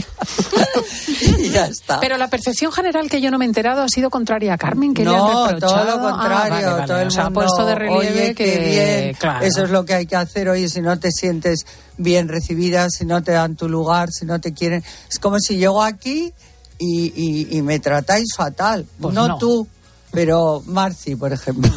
Y ya está. Pero la percepción general que yo no me he enterado ha sido contraria a Carmen, que no, le han reprochado. todo lo contrario, ah, vale, vale. todo el o sea, mundo, ha puesto de relieve oye, que qué bien, claro. Eso es lo que hay que hacer. Oye, si no te sientes bien recibida, si no te dan tu lugar, si no te quieren, es como si llego aquí y, y, y me tratáis fatal. Pues no, no tú, pero Marci, por ejemplo.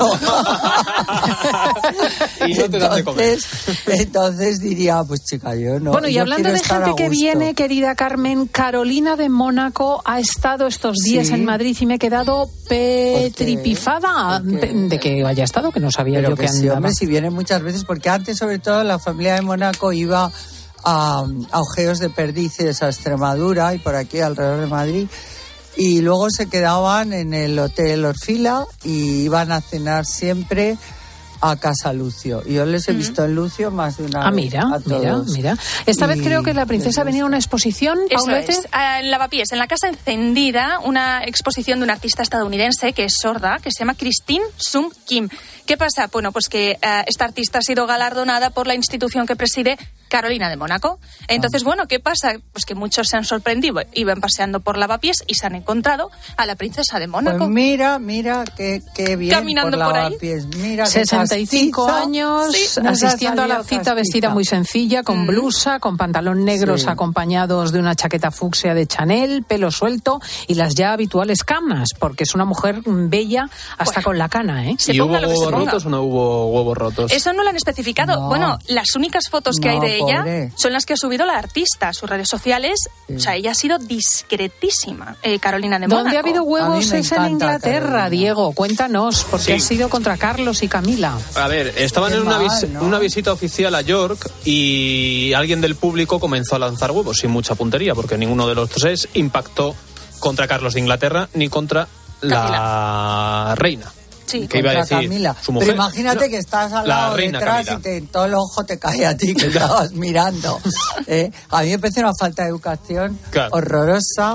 Y no te dan de comer. Entonces, entonces diría, pues chica, yo no. Bueno, y yo hablando de gente que viene, querida Carmen, Carolina de Mónaco ha estado estos días Sí. en Madrid y me he quedado petripifada de que haya estado, que no sabía Pero yo que, que sí, andaba. hombre, si viene muchas veces, porque antes, sobre todo, la familia de Mónaco iba a, a Ojeos de Perdices, a Extremadura y por aquí alrededor de Madrid, y luego se quedaban en el Hotel Orfila y iban a cenar siempre a Casa Lucio. Y yo les he visto en Lucio más de una Ah, vez. mira, a mira, todos. mira. Esta Y vez creo que la princesa venía a una exposición, Eso Paulette. es, ah, en Lavapiés, en la Casa Encendida, una exposición de una artista estadounidense que es sorda, que se llama Christine Sung Kim. ¿Qué pasa? Bueno, pues que uh, esta artista ha sido galardonada por la institución que preside Carolina de Mónaco. Entonces, bueno, ¿qué pasa? Pues que muchos se han sorprendido, iban paseando por Lavapiés y se han encontrado a la princesa de Mónaco. Pues mira, mira, qué, qué bien. Caminando por, por ahí. Lavapiés. Mira, qué sesenta y cinco castiza. años, Sí, nos ha asistiendo a la salido cita castiza. vestida muy sencilla, con blusa, con pantalón negros Sí. acompañados de una chaqueta fucsia de Chanel, pelo suelto y las ya habituales canas, porque es una mujer bella hasta con la cana, ¿eh? Se ¿Y hubo ponga lo que se huevos ponga. rotos o no hubo huevos rotos? Eso no lo han especificado. No. Bueno, las únicas fotos que No, hay de pobre. ella son las que ha subido la artista a sus redes sociales. Sí. O sea, ella ha sido discretísima, eh, Carolina de Mónaco. ¿Dónde ha habido A mí huevos me es en encanta Inglaterra, Carolina. Diego? Cuéntanos, porque Sí. ha sido contra Carlos y Camila. A ver, estaban Qué en una, mal, vis- ¿no? una visita oficial a York y alguien del público comenzó a lanzar huevos sin mucha puntería, porque ninguno de los tres impactó contra Carlos de Inglaterra ni contra la reina. Sí. Que iba a Contra decir Camila. su mujer. Pero imagínate No, que estás al la lado reina detrás Camila. y te, todo el ojo te cae a ti que estabas mirando. ¿eh? A mí me parece una falta de educación Claro. horrorosa.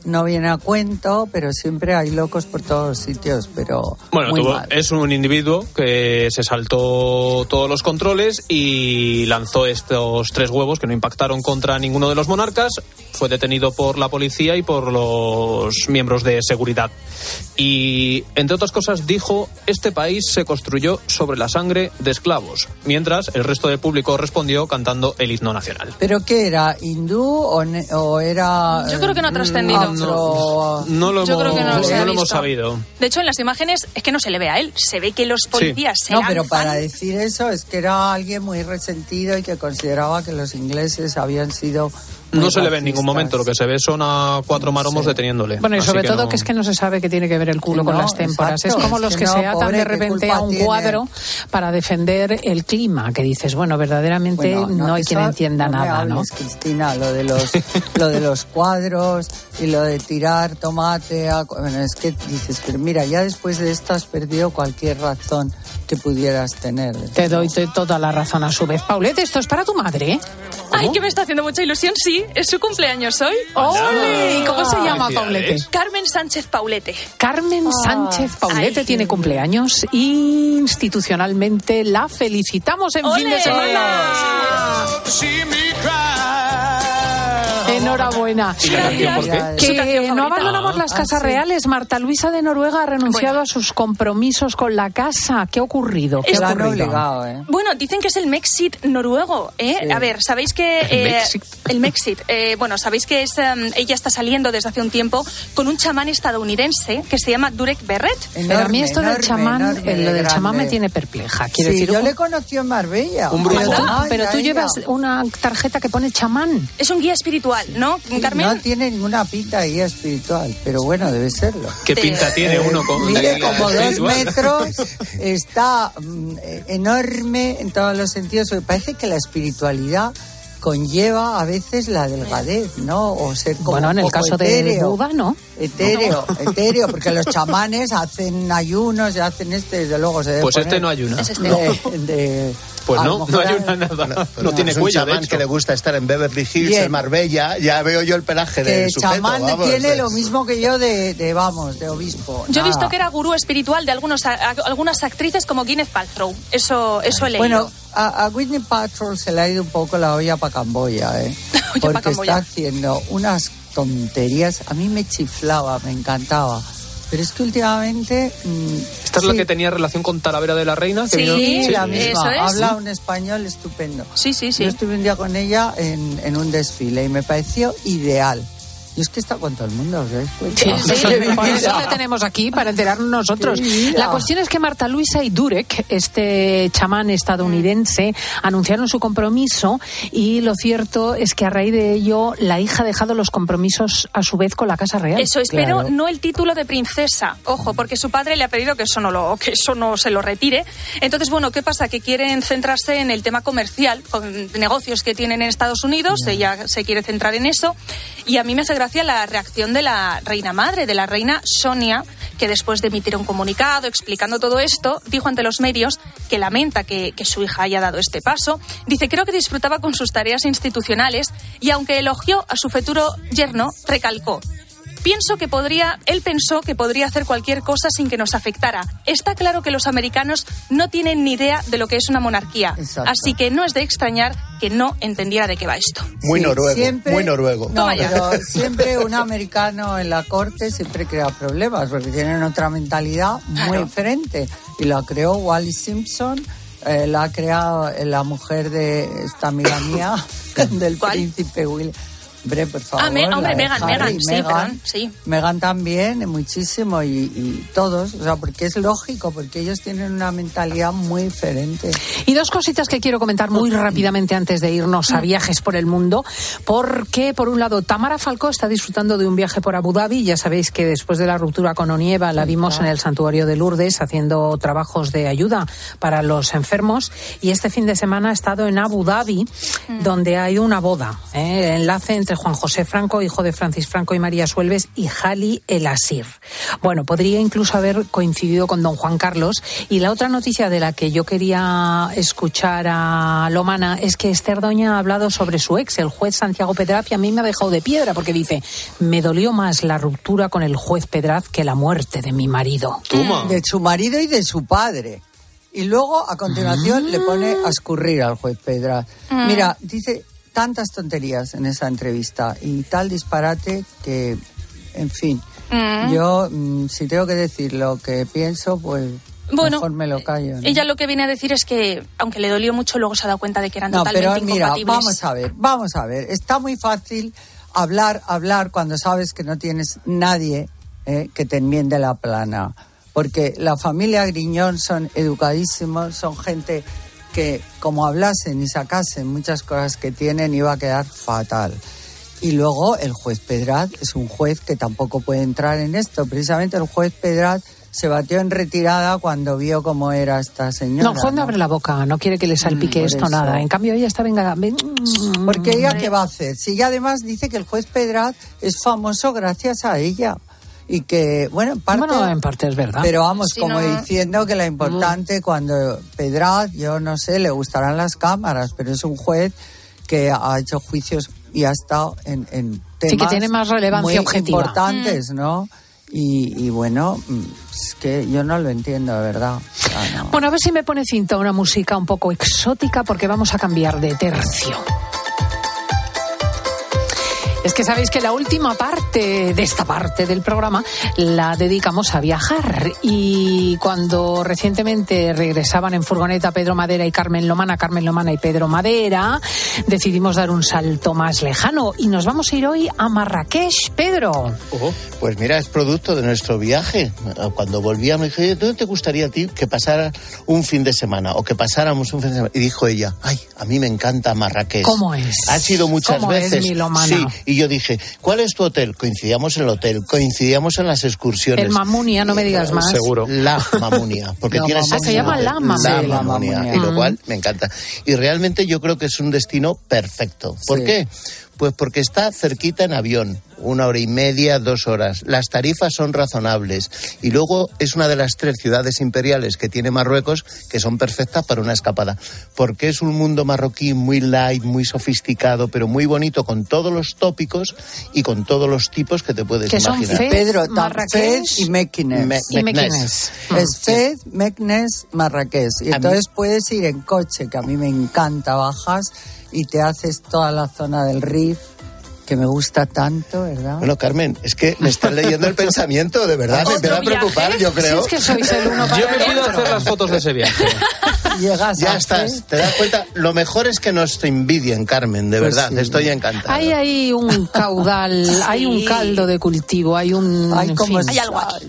no viene a cuento, pero siempre hay locos por todos sitios, pero bueno, muy tuvo, mal. es un individuo que se saltó todos los controles y lanzó estos tres huevos que no impactaron contra ninguno de los monarcas. Fue detenido por la policía y por los miembros de seguridad. Y, entre otras cosas, dijo: este país se construyó sobre la sangre de esclavos, mientras el resto del público respondió cantando el himno nacional. ¿Pero qué era? ¿Hindú o, ne- o era...? Yo creo que no ha trascendido. afro- No lo, Yo hemos, creo que no no se ha lo hemos visto. sabido. De hecho, en las imágenes es que no se le ve a él, se ve que los policías se No, lanzan. pero para decir eso es que era alguien muy resentido y que consideraba que los ingleses habían sido... muy No se le ve en ningún racistas. momento, lo que se ve son a cuatro maromos deteniéndole. Bueno, y Así sobre que todo no- que es que no se sabe qué tiene que ver el culo con No, las témporas. exacto, es como es los que que, no, se atan pobre, de ¿qué repente culpa a un tiene? cuadro para defender el clima, que dices, bueno, verdaderamente Bueno, no, hay eso quien entienda no me nada, ¿no? hables, Cristina, lo de los lo de los cuadros y lo de tirar tomate a, bueno, es que dices, pero mira, ya después de esto has perdido cualquier razón que pudieras tener. Te doy te- toda la razón a su vez. Paulette, esto es para tu madre, ¿eh? Ay, que me está haciendo mucha ilusión, sí, es su cumpleaños hoy. ¡Ole! ¿Y cómo se llama, Felicidades. Paulette? Carmen Sánchez Paulete. Carmen Sánchez Paulette ay. tiene cumpleaños. Institucionalmente la felicitamos en fin de ¡Ole! semana. Enhorabuena. ¿Y la canción por qué? Su Que canción no favorita. abandonamos las Ah, casas sí. reales. Marta Luisa de Noruega ha renunciado Bueno. a sus compromisos con la casa. ¿Qué ha ocurrido? ¿Qué Que ha la han ocurrido? obligado, ¿eh? Bueno, dicen que es el Mexit noruego, ¿eh? Sí. A ver, ¿sabéis que... eh, Mexit? el Mexit. Eh, bueno, ¿sabéis que es, um, ella está saliendo desde hace un tiempo con un chamán estadounidense que se llama Durek Berret? Pero a mí esto del Enorme, chamán, enorme, eh, lo del grande. chamán me tiene perpleja. Quiero Sí, decir, yo un- le conocí en Marbella. Un brujo. pero tú, Ay, pero tú ay, llevas ay. una tarjeta que pone chamán. Es un guía espiritual, ¿no, Carmen? No tiene ninguna pinta ahí espiritual, pero bueno, debe serlo. ¿Qué Te- pinta tiene uno con Mide de- como dos espiritual? metros, está mm, eh, enorme en todos los sentidos. Me parece que la espiritualidad conlleva a veces la delgadez, ¿no? O ser como Bueno, en un el poco caso de etéreo. Buda, ¿no? Etéreo, etéreo, porque los chamanes hacen ayunos y hacen este, desde luego se debe Pues este poner no ayuna. Es este. de- de- Pues a lo no, mejor no a- ayuna nada. No, tiene es un cuello, de chamán hecho. que le gusta estar en Beverly Hills, Bien. en Marbella. Ya veo yo el pelaje Que del sujeto. chamán vamos, tiene es- lo mismo que yo de, de vamos, de obispo. Yo he visto Nada. que era gurú espiritual de algunos, a- a- algunas actrices como Gwyneth Paltrow. Eso, eso he leído. Bueno, a, a Whitney Paltrow se le ha ido un poco la olla para Camboya, ¿eh? Olla pa' Porque Camboya. está haciendo unas tonterías. A mí me chiflaba, me encantaba. Pero es que últimamente... mm, ¿Esta es la sí, que tenía relación con Talavera de la Reina? que Sí, vino- Sí, la Sí, misma. eso es. Habla un español estupendo. Sí, sí, sí. Yo estuve un día con ella en, en un desfile y me pareció ideal. Yo es que está con todo el mundo, ¿os dais cuenta? Sí, sí, Qué por eso vida. le tenemos aquí, para enterarnos nosotros. Qué vida. La cuestión es que Marta Luisa y Durek, este chamán estadounidense, anunciaron su compromiso y lo cierto es que a raíz de ello la hija ha dejado los compromisos a su vez con la Casa Real. Eso, espero Claro. no el título de princesa. Ojo, porque su padre le ha pedido que eso no lo, que eso no se lo retire. Entonces, bueno, ¿qué pasa? Que quieren centrarse en el tema comercial, con negocios que tienen en Estados Unidos. Ella se quiere centrar en eso. Y a mí me hace gracia la reacción de la reina madre, de la reina Sonia, que después de emitir un comunicado explicando todo esto, dijo ante los medios que lamenta que, que su hija haya dado este paso. Dice, creo que disfrutaba con sus tareas institucionales y aunque elogió a su futuro yerno, recalcó, pienso que podría, él pensó que podría hacer cualquier cosa sin que nos afectara. Está claro que los americanos no tienen ni idea de lo que es una monarquía. Exacto. Así que no es de extrañar que no entendiera de qué va esto. Muy Sí, noruego, siempre- muy noruego. No, Toma ya. pero siempre un americano en la corte siempre crea problemas porque tienen otra mentalidad muy Claro. diferente. Y la creó Wally Simpson, eh, la ha creado la mujer de esta amiga mía, del ¿Cuál? príncipe Will. Hombre, por favor. Ah, me- hombre, la de Meghan, Harry, Meghan, sí, perdón, sí. Meghan también, eh, muchísimo, y, y todos, o sea, porque es lógico, porque ellos tienen una mentalidad muy diferente. Y dos cositas que quiero comentar muy rápidamente antes de irnos a viajes por el mundo, porque por un lado Tamara Falcó está disfrutando de un viaje por Abu Dhabi. Ya sabéis que después de la ruptura con Onieva la vimos en el santuario de Lourdes haciendo trabajos de ayuda para los enfermos, y este fin de semana ha estado en Abu Dhabi, donde hay una boda, ¿eh? El enlace entre entre Juan José Franco, hijo de Francis Franco y María Suelves, y Jali El Asir. Bueno, podría incluso haber coincidido con don Juan Carlos. Y la otra noticia de la que yo quería escuchar a Lomana es que Esther Doña ha hablado sobre su ex, el juez Santiago Pedraz, y a mí me ha dejado de piedra porque dice: me dolió más la ruptura con el juez Pedraz que la muerte de mi marido. Toma. De su marido y de su padre. Y luego, a continuación, mm. le pone a escurrir al juez Pedraz. Mm. Mira, dice tantas tonterías en esa entrevista y tal disparate que, en fin, mm. yo, mm, si tengo que decir lo que pienso, pues bueno, mejor me lo callo, ¿no? Ella lo que viene a decir es que, aunque le dolió mucho, luego se ha dado cuenta de que eran no, totalmente pero mira, incompatibles. Vamos a ver, vamos a ver. Está muy fácil hablar, hablar cuando sabes que no tienes nadie eh, que te enmiende la plana. Porque la familia Griñón son educadísimos, son gente que, como hablasen y sacasen muchas cosas que tienen, iba a quedar fatal. Y luego el juez Pedraz es un juez que tampoco puede entrar en esto. Precisamente el juez Pedraz se batió en retirada cuando vio cómo era esta señora. No, el juez no abre la boca, no quiere que le salpique mm, esto eso. nada. En cambio ella está venga... Porque ella, ¿qué va a hacer? Si ella además dice que el juez Pedraz es famoso gracias a ella. Y que, bueno, en parte... Bueno, en parte es verdad. Pero vamos, si como no... diciendo que la importante no. cuando Pedraz, yo no sé, le gustarán las cámaras, pero es un juez que ha hecho juicios y ha estado en, en temas sí, que tiene más relevancia muy objetiva. importantes, mm. ¿no? Y, y bueno, es que yo no lo entiendo, de verdad. Ah, no. Bueno, a ver si me pone cinta una música un poco exótica porque vamos a cambiar de tercio. Es que sabéis que la última parte de esta parte del programa la dedicamos a viajar y cuando recientemente regresaban en furgoneta Pedro Madera y Carmen Lomana, Carmen Lomana y Pedro Madera, decidimos dar un salto más lejano y nos vamos a ir hoy a Marrakech, Pedro. Oh, pues mira, es producto de nuestro viaje. Cuando volvíamos dije, ¿dónde te gustaría a ti que pasara un fin de semana o que pasáramos un fin de semana? Y dijo ella, ay, a mí me encanta Marrakech. ¿Cómo es? Ha sido muchas ¿Cómo veces. Es mi Lomana? Sí. Y yo dije, ¿cuál es tu hotel? Coincidíamos en el hotel, coincidíamos en las excursiones. El Mamunia, no me digas más. Seguro. La Mamunia. Porque no, tienes ah, se llama La Mamunia. La Mamunia. Y lo cual me encanta. Y realmente yo creo que es un destino perfecto. ¿Por sí. qué? Pues porque está cerquita en avión, una hora y media, dos horas. Las tarifas son razonables. Y luego es una de las tres ciudades imperiales que tiene Marruecos que son perfectas para una escapada. Porque es un mundo marroquí muy light, muy sofisticado, pero muy bonito, con todos los tópicos y con todos los tipos que te puedes que imaginar. Son Fez, Pedro, Marrakech y Meknes. Me, y Meknes. Es Fez, Meknes, Marrakech. Y entonces puedes ir en coche, que a mí me encanta, bajas y te haces toda la zona del Rif, que me gusta tanto, ¿verdad? Bueno, Carmen, es que me están leyendo el pensamiento, de verdad, me empieza a preocupar, yo creo. Si es que sois el uno para yo me pido hacer las fotos de ese viaje. Llegas ya a estás, hacer... te das cuenta. Lo mejor es que nos envidien, Carmen, de pues verdad, sí. estoy encantado. Hay ahí un caudal, sí. hay un caldo de cultivo, hay un... Hay, como hay algo aquí.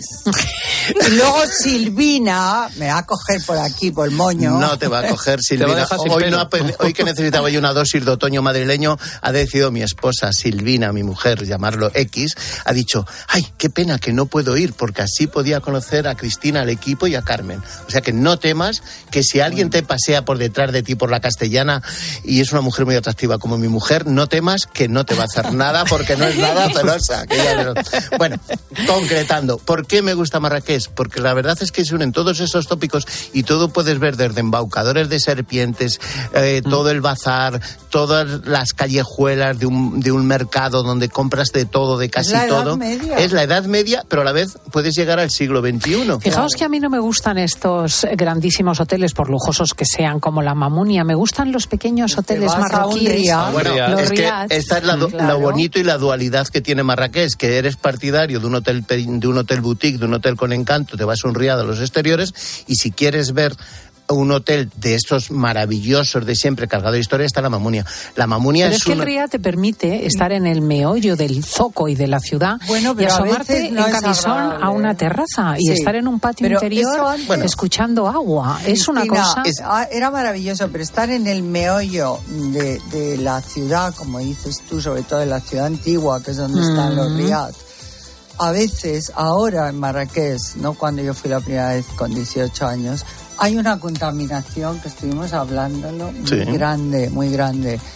Y luego Silvina me va a coger por aquí, por el moño. No te va a coger, Silvina. Hoy, no, hoy que necesitaba yo una dosis de otoño madrileño, ha decidido mi esposa, Silvina, mi mujer, llamarlo X, ha dicho, ay, qué pena que no puedo ir, porque así podía conocer a Cristina, al equipo y a Carmen. O sea que no temas que si alguien te pasea por detrás de ti por la Castellana y es una mujer muy atractiva como mi mujer, no temas que no te va a hacer nada porque no es nada celosa. Que ya... Bueno, concretando, ¿por qué me gusta Marrakech? Porque la verdad es que se unen todos esos tópicos y todo puedes ver desde embaucadores de serpientes, eh, mm. todo el bazar, todas las callejuelas de un, de un mercado donde compras de todo, de casi es la todo. Edad media. Es la Edad Media, pero a la vez puedes llegar al siglo veintiuno. Fijaos que a mí no me gustan estos grandísimos hoteles, por lujosos que sean, como la Mamunia. Me gustan los pequeños hoteles marroquíes. Bueno, los es riads. que esta es la, claro. lo bonito y la dualidad que tiene Marrakech, que eres partidario de un hotel de un hotel boutique, de un hotel con encanto, te vas a un riad a los exteriores, y si quieres ver un hotel de estos maravillosos de siempre, cargado de historia, está la Mamunia. La Mamunia pero es, es que una... el riad te permite estar en el meollo del zoco y de la ciudad, bueno, y asomarte no en camisón a una terraza y sí. estar en un patio pero interior antes, bueno, escuchando agua. Cristina, es una cosa... Es, era maravilloso, pero estar en el meollo de, de la ciudad, como dices tú, sobre todo en la ciudad antigua, que es donde mm. están los riads, a veces, ahora en Marrakech, no cuando yo fui la primera vez con dieciocho años, hay una contaminación que estuvimos hablándolo muy sí. grande, muy grande.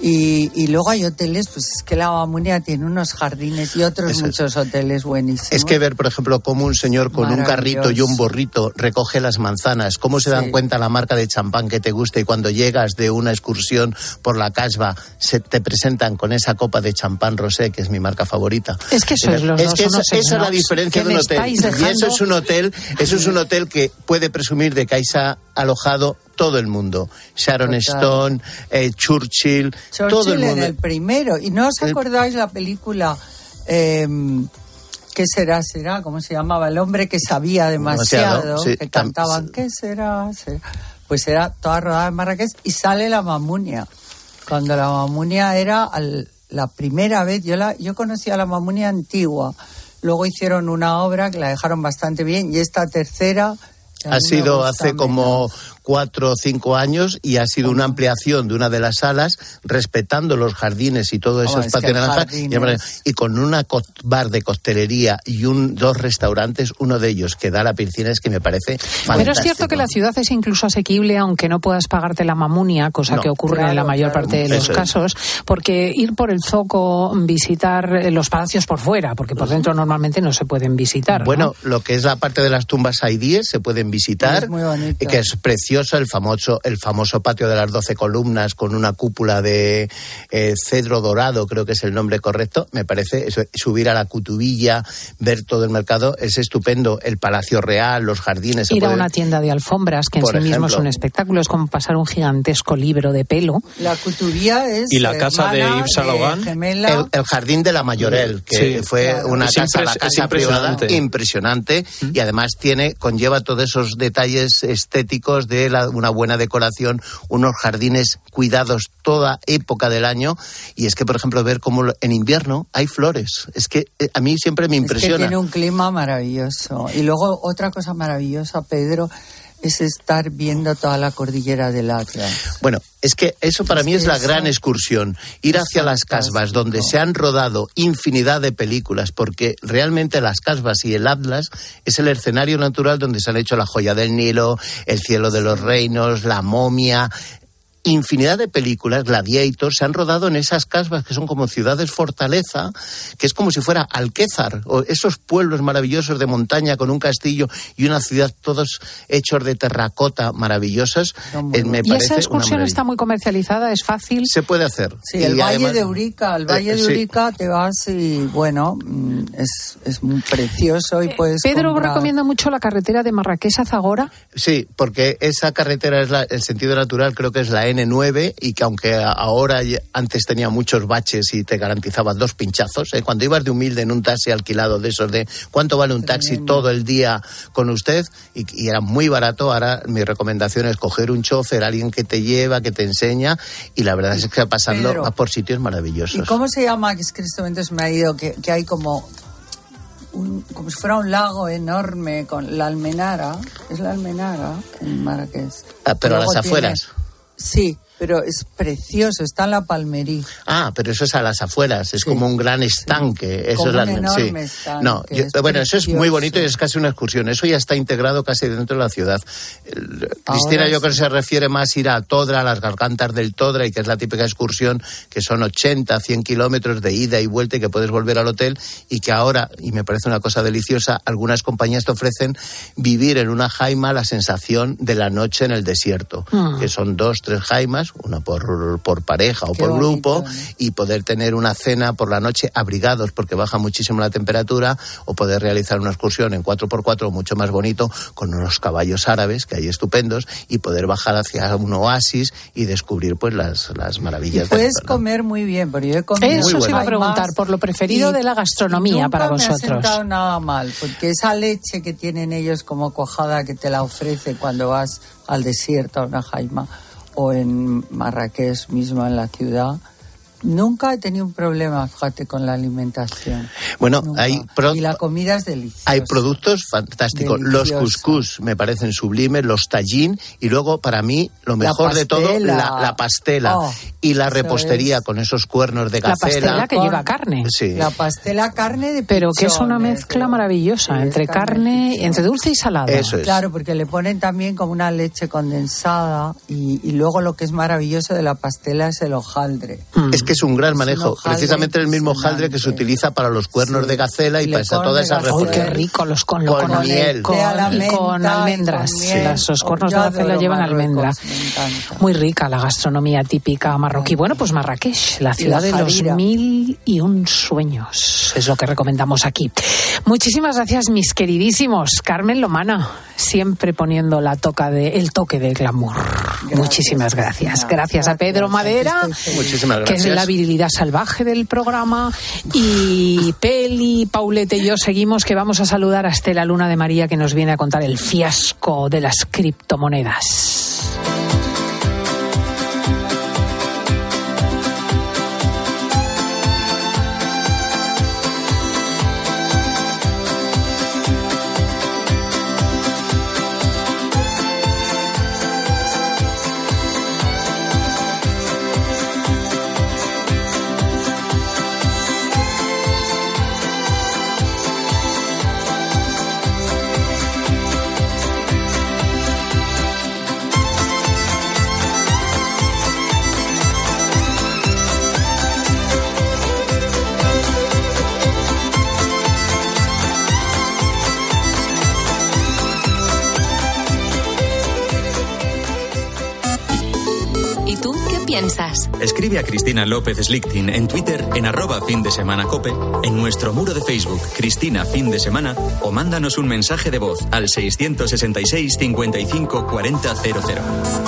Y, y luego hay hoteles, pues es que la Mamunia tiene unos jardines y otros Eso muchos es. hoteles buenísimos. Es que ver, por ejemplo, cómo un señor con un carrito y un borrito recoge las manzanas, cómo se dan Sí. cuenta la marca de champán que te gusta y cuando llegas de una excursión por la Casbah se te presentan con esa copa de champán rosé, que es mi marca favorita. Es que eso es los Es dos que esa, unos esa es la snobs diferencia que de un me hotel. estáis Y eso dejando- es un hotel, eso es un hotel que puede presumir de que ahí se ha alojado todo el mundo. Sharon Total. Stone, eh, Churchill, Churchill todo el en mundo. el primero. ¿Y no os El- acordáis la película? Eh, ¿Qué será? ¿Será? ¿Cómo se llamaba? El hombre que sabía demasiado. Demasiado, sí. Que cantaban, ¿qué será? será? Pues era toda rodada en Marrakech y sale la Mamunia. Cuando la Mamunia era al- la primera vez, yo, la, yo conocía la Mamunia antigua. Luego hicieron una obra que la dejaron bastante bien y esta tercera... que a Ha mí me sido gusta hace menos. como cuatro o cinco años y ha sido una ampliación de una de las salas respetando los jardines y todo ese Oh, es espacio que el naranja jardín y, es- y con una co- bar de coctelería y un dos restaurantes, uno de ellos que da la piscina, es que me parece fantástico. Pero es cierto que la ciudad es incluso asequible aunque no puedas pagarte la Mamunia, cosa No. que ocurre Claro, en la mayor claro. parte de los Eso es. casos, porque ir por el Zoco, visitar eh, los palacios por fuera, porque por dentro normalmente no se pueden visitar, ¿no? Bueno, lo que es la parte de las tumbas Saidíes se pueden visitar, Es muy bonito. que es precioso, el famoso el famoso patio de las doce columnas con una cúpula de eh, cedro dorado, creo que es el nombre correcto, me parece, eso, subir a la Cutubilla, ver todo el mercado, es estupendo, el Palacio Real, los jardines. se Ir a puede- una tienda de alfombras, que en Por sí mismo es ejemplo. un espectáculo, es como pasar un gigantesco libro de pelo. La Cutubía es Y la casa de hermana Yves Saint Laurent. gemela. El, el jardín de la Mayorel, que Sí, fue claro. una Es casa, impres- la es casa privada impresionante. impresionante y además tiene, conlleva todos esos detalles estéticos de la- una buena decoración, unos jardines cuidados toda época del año y es que, por ejemplo, ver cómo lo- en invierno hay flores, es que eh, a mí siempre me Es que impresiona. tiene un clima maravilloso. Y luego otra cosa maravillosa, Pedro, es estar viendo toda la cordillera del Atlas. Bueno, es que eso para Es mí que es la eso gran excursión, ir es hacia las fantástico. Casbas, donde se han rodado infinidad de películas, porque realmente las Casbas y el Atlas es el escenario natural donde se han hecho La joya del Nilo, El cielo de los reinos, La momia. Infinidad de películas, Gladiator, se han rodado en esas casbas que son como ciudades fortaleza, que es como si fuera Alquézar, o esos pueblos maravillosos de montaña con un castillo y una ciudad todos hechos de terracota maravillosas. Eh, me Y parece esa una excursión maravilla. está muy comercializada, es fácil. Se puede hacer. Sí, Y el Valle además- de Urica, el Valle Eh, de sí. Urica te vas y, bueno, mm, es, es muy precioso y puedes Pedro comprar- recomienda mucho la carretera de Marrakech a Zagora. Sí, porque esa carretera es la- el sentido natural, creo que es la ene nueve, y que aunque ahora ya- antes tenía muchos baches y te garantizaba dos pinchazos, ¿eh? Cuando ibas de humilde en un taxi alquilado de esos de ¿cuánto vale un taxi todo el día con usted? Y, y era muy barato. Ahora mi recomendación es coger un chofer, alguien que te lleva, que te enseña, y la verdad es que pasando Pedro, vas por sitios ¿Y maravillosos. cómo se llama? Que es que en este momento se me ha ido, que, que hay como un, como si fuera un lago enorme con la Almenara, es la Almenara en Marrakech. Ah, pero a Luego las tiene- afueras. Sí, pero es precioso, está en la Palmerí. Ah, pero eso es a las afueras, es como un gran estanque. Eso Como es la, un sí. enorme estanque, No, yo- es bueno, eso es muy precioso. bonito y es casi una excursión. Eso ya está integrado casi dentro de la ciudad. El- Cristina, yo sí. creo que se refiere más a ir a Todra, a las gargantas del Todra, y que es la típica excursión, que son ochenta, cien kilómetros de ida y vuelta y que puedes volver al hotel, y que ahora, y me parece una cosa deliciosa, algunas compañías te ofrecen vivir en una jaima la sensación de la noche en el desierto, Ah. que son dos, tres jaimas, una por, por pareja o Qué por bonito, grupo, y poder tener una cena por la noche abrigados porque baja muchísimo la temperatura, o poder realizar una excursión en cuatro por cuatro mucho más bonito con unos caballos árabes que hay estupendos, y poder bajar hacia un oasis y descubrir pues las, las Y maravillas. puedes del- comer muy bien, porque yo he comido Eso muy se iba a bueno. preguntar, por lo preferido Y- de la gastronomía nunca para me ha vosotros. sentado nada mal, porque esa leche que tienen ellos como cuajada que te la ofrece cuando vas al desierto, a una jaima, o en Marrakech mismo, en la ciudad, nunca he tenido un problema, fíjate, con la alimentación. Bueno, nunca. hay... Pro... Y la comida es deliciosa. Hay productos fantásticos. Deliciosa. Los cuscús me parecen sublimes, los tallín, y luego, para mí, lo mejor de todo, la, la pastela. Oh, y la repostería es... con esos cuernos de gacela. La pastela que con... lleva carne. Sí. La pastela carne de Pero pichones, que es una mezcla maravillosa, sí, entre carne, carne entre dulce y salada. Eso es. Claro, porque le ponen también como una leche condensada, y, y luego lo que es maravilloso de la pastela es el hojaldre. Mm. Es que es un gran manejo. Precisamente el mismo hojaldre que se utiliza para los cuernos sí. de gacela y, y para toda esa repostería. ¡Uy, qué rico! Los con, con, con miel. Con, y con almendras. Con miel. Los cuernos de gacela llevan almendra. Muy rica la gastronomía típica marroquí. Bueno, pues Marrakech, la ciudad la de los mil y un sueños. Es lo que recomendamos aquí. Muchísimas gracias, mis queridísimos. Carmen Lomana, siempre poniendo la toca de, el toque de glamour. Gracias. Muchísimas gracias. Gracias, gracias a Pedro Madera, Muchísimas gracias. que es la virilidad salvaje del programa. Y Peli, Paulette y yo seguimos, que vamos a saludar a Estela Luna de María, que nos viene a contar el fiasco de las criptomonedas. Piensas. Escribe a Cristina López Slichting en Twitter en arroba fin de semana cope, en nuestro muro de Facebook Cristina Fin de Semana, o mándanos un mensaje de voz al seiscientos sesenta y seis, cincuenta y cinco, cuarenta, cero cero.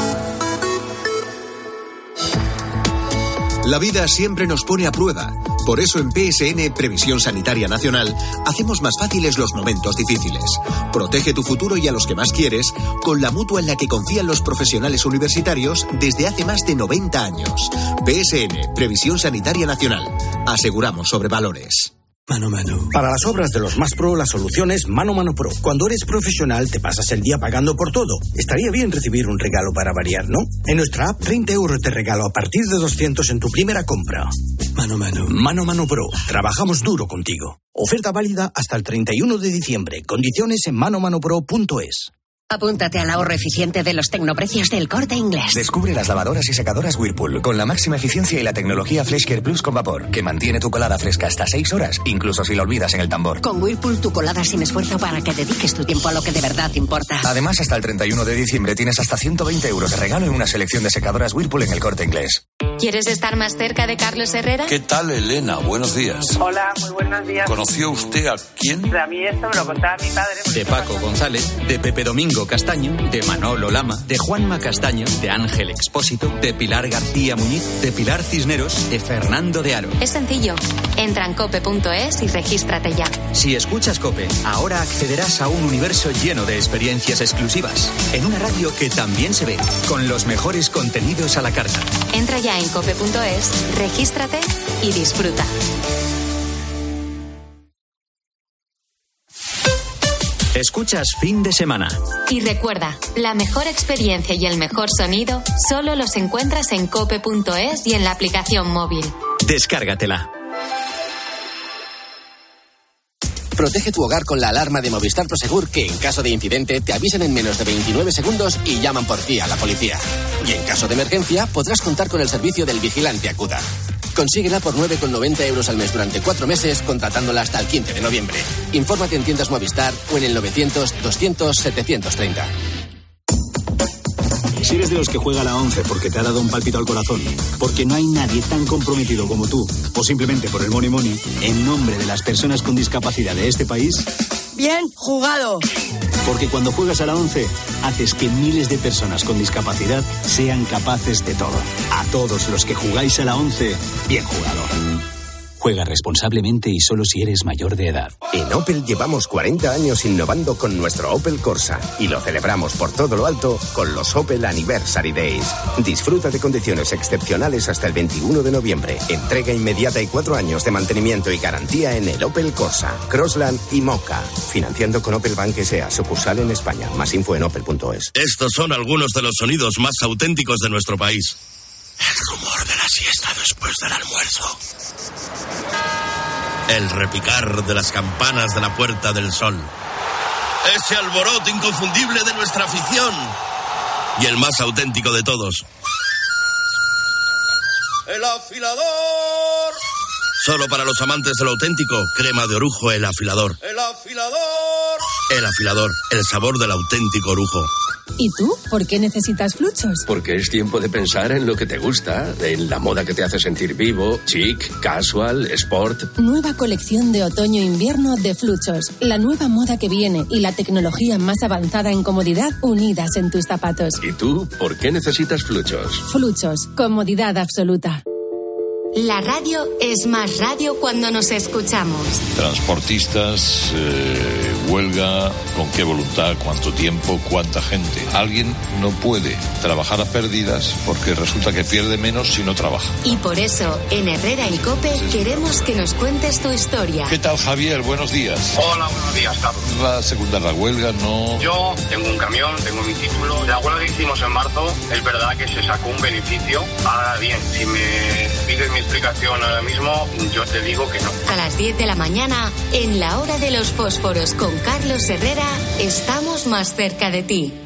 La vida siempre nos pone a prueba. Por eso en P S N, Previsión Sanitaria Nacional, hacemos más fáciles los momentos difíciles. Protege tu futuro y a los que más quieres con la mutua en la que confían los profesionales universitarios desde hace más de noventa años. P S N, Previsión Sanitaria Nacional. Aseguramos sobre valores. Mano Mano. Para las obras de los más pro, la solución es Mano Mano Pro. Cuando eres profesional, te pasas el día pagando por todo. Estaría bien recibir un regalo para variar, ¿no? En nuestra app, treinta euros de regalo a partir de doscientos en tu primera compra. Mano Mano. Mano Mano Pro. Trabajamos duro contigo. Oferta válida hasta el treinta y uno de diciembre. Condiciones en mano mano pro punto es. Apúntate al ahorro eficiente de los tecnoprecios del Corte Inglés. Descubre las lavadoras y secadoras Whirlpool con la máxima eficiencia y la tecnología FreshCare Plus con vapor, que mantiene tu colada fresca hasta seis horas, incluso si la olvidas en el tambor. Con Whirlpool, tu colada sin esfuerzo para que dediques tu tiempo a lo que de verdad importa. Además, hasta el treinta y uno de diciembre tienes hasta ciento veinte euros de regalo en una selección de secadoras Whirlpool en el Corte Inglés. ¿Quieres estar más cerca de Carlos Herrera? ¿Qué tal, Elena? Buenos días. Hola, muy buenos días. ¿Conoció usted a quién? A mí esto me lo contaba mi padre. De Paco González, de Pepe Domingo Castaño, de Manolo Lama, de Juanma Castaño, de Ángel Expósito, de Pilar García Muñiz, de Pilar Cisneros, de Fernando de Aro. Es sencillo. Entra en cope punto es y regístrate ya. Si escuchas Cope, ahora accederás a un universo lleno de experiencias exclusivas, en una radio que también se ve, con los mejores contenidos a la carta. Entra ya en cope punto es, regístrate y disfruta. Escuchas Fin de Semana. Y recuerda, la mejor experiencia y el mejor sonido solo los encuentras en cope punto es y en la aplicación móvil. Descárgatela. Protege tu hogar con la alarma de Movistar Prosegur, que en caso de incidente te avisan en menos de veintinueve segundos y llaman por ti a la policía. Y en caso de emergencia podrás contar con el servicio del vigilante Acuda. Consíguela por nueve con noventa euros al mes durante cuatro meses, contratándola hasta el quince de noviembre. Infórmate en tiendas Movistar o en el novecientos, doscientos, setecientos treinta. Si eres de los que juega a la once porque te ha dado un pálpito al corazón, porque no hay nadie tan comprometido como tú, o simplemente por el money money, en nombre de las personas con discapacidad de este país... Bien jugado. Porque cuando juegas a la once, haces que miles de personas con discapacidad sean capaces de todo. A todos los que jugáis a la once, bien jugado. Juega responsablemente y solo si eres mayor de edad. En Opel llevamos cuarenta años innovando con nuestro Opel Corsa y lo celebramos por todo lo alto con los Opel Anniversary Days. Disfruta de condiciones excepcionales hasta el veintiuno de noviembre. Entrega inmediata y cuatro años de mantenimiento y garantía en el Opel Corsa, Crossland y Mocha. Financiando con Opel Bank S A, sucursal en España. Más info en opel punto es. Estos son algunos de los sonidos más auténticos de nuestro país. El rumor de la siesta después del almuerzo. El repicar de las campanas de la Puerta del Sol. Ese alboroto inconfundible de nuestra afición. Y el más auténtico de todos. ¡El afilador! Solo para los amantes de lo auténtico, crema de orujo El Afilador. ¡El afilador! El Afilador, el sabor del auténtico orujo. ¿Y tú? ¿Por qué necesitas Fluchos? Porque es tiempo de pensar en lo que te gusta, en la moda que te hace sentir vivo, chic, casual, sport. Nueva colección de otoño-invierno de Fluchos. La nueva moda que viene y la tecnología más avanzada en comodidad unidas en tus zapatos. ¿Y tú? ¿Por qué necesitas Fluchos? Fluchos, comodidad absoluta. La radio es más radio cuando nos escuchamos. Transportistas, eh, huelga, ¿con qué voluntad? ¿Cuánto tiempo? ¿Cuánta gente? Alguien no puede trabajar a pérdidas porque resulta que pierde menos si no trabaja. Y por eso, en Herrera y Cope, queremos que nos cuentes tu historia. ¿Qué tal, Javier? Buenos días. Hola, buenos días, Carlos. ¿Va a secundar la huelga? No. Yo tengo un camión, tengo mi título. De la huelga que hicimos en marzo, es verdad que se sacó un beneficio. Ahora bien, si me pides mi explicación ahora mismo, yo te digo que no. A las diez de la mañana, en la hora de los fósforos con Carlos Herrera, estamos más cerca de ti.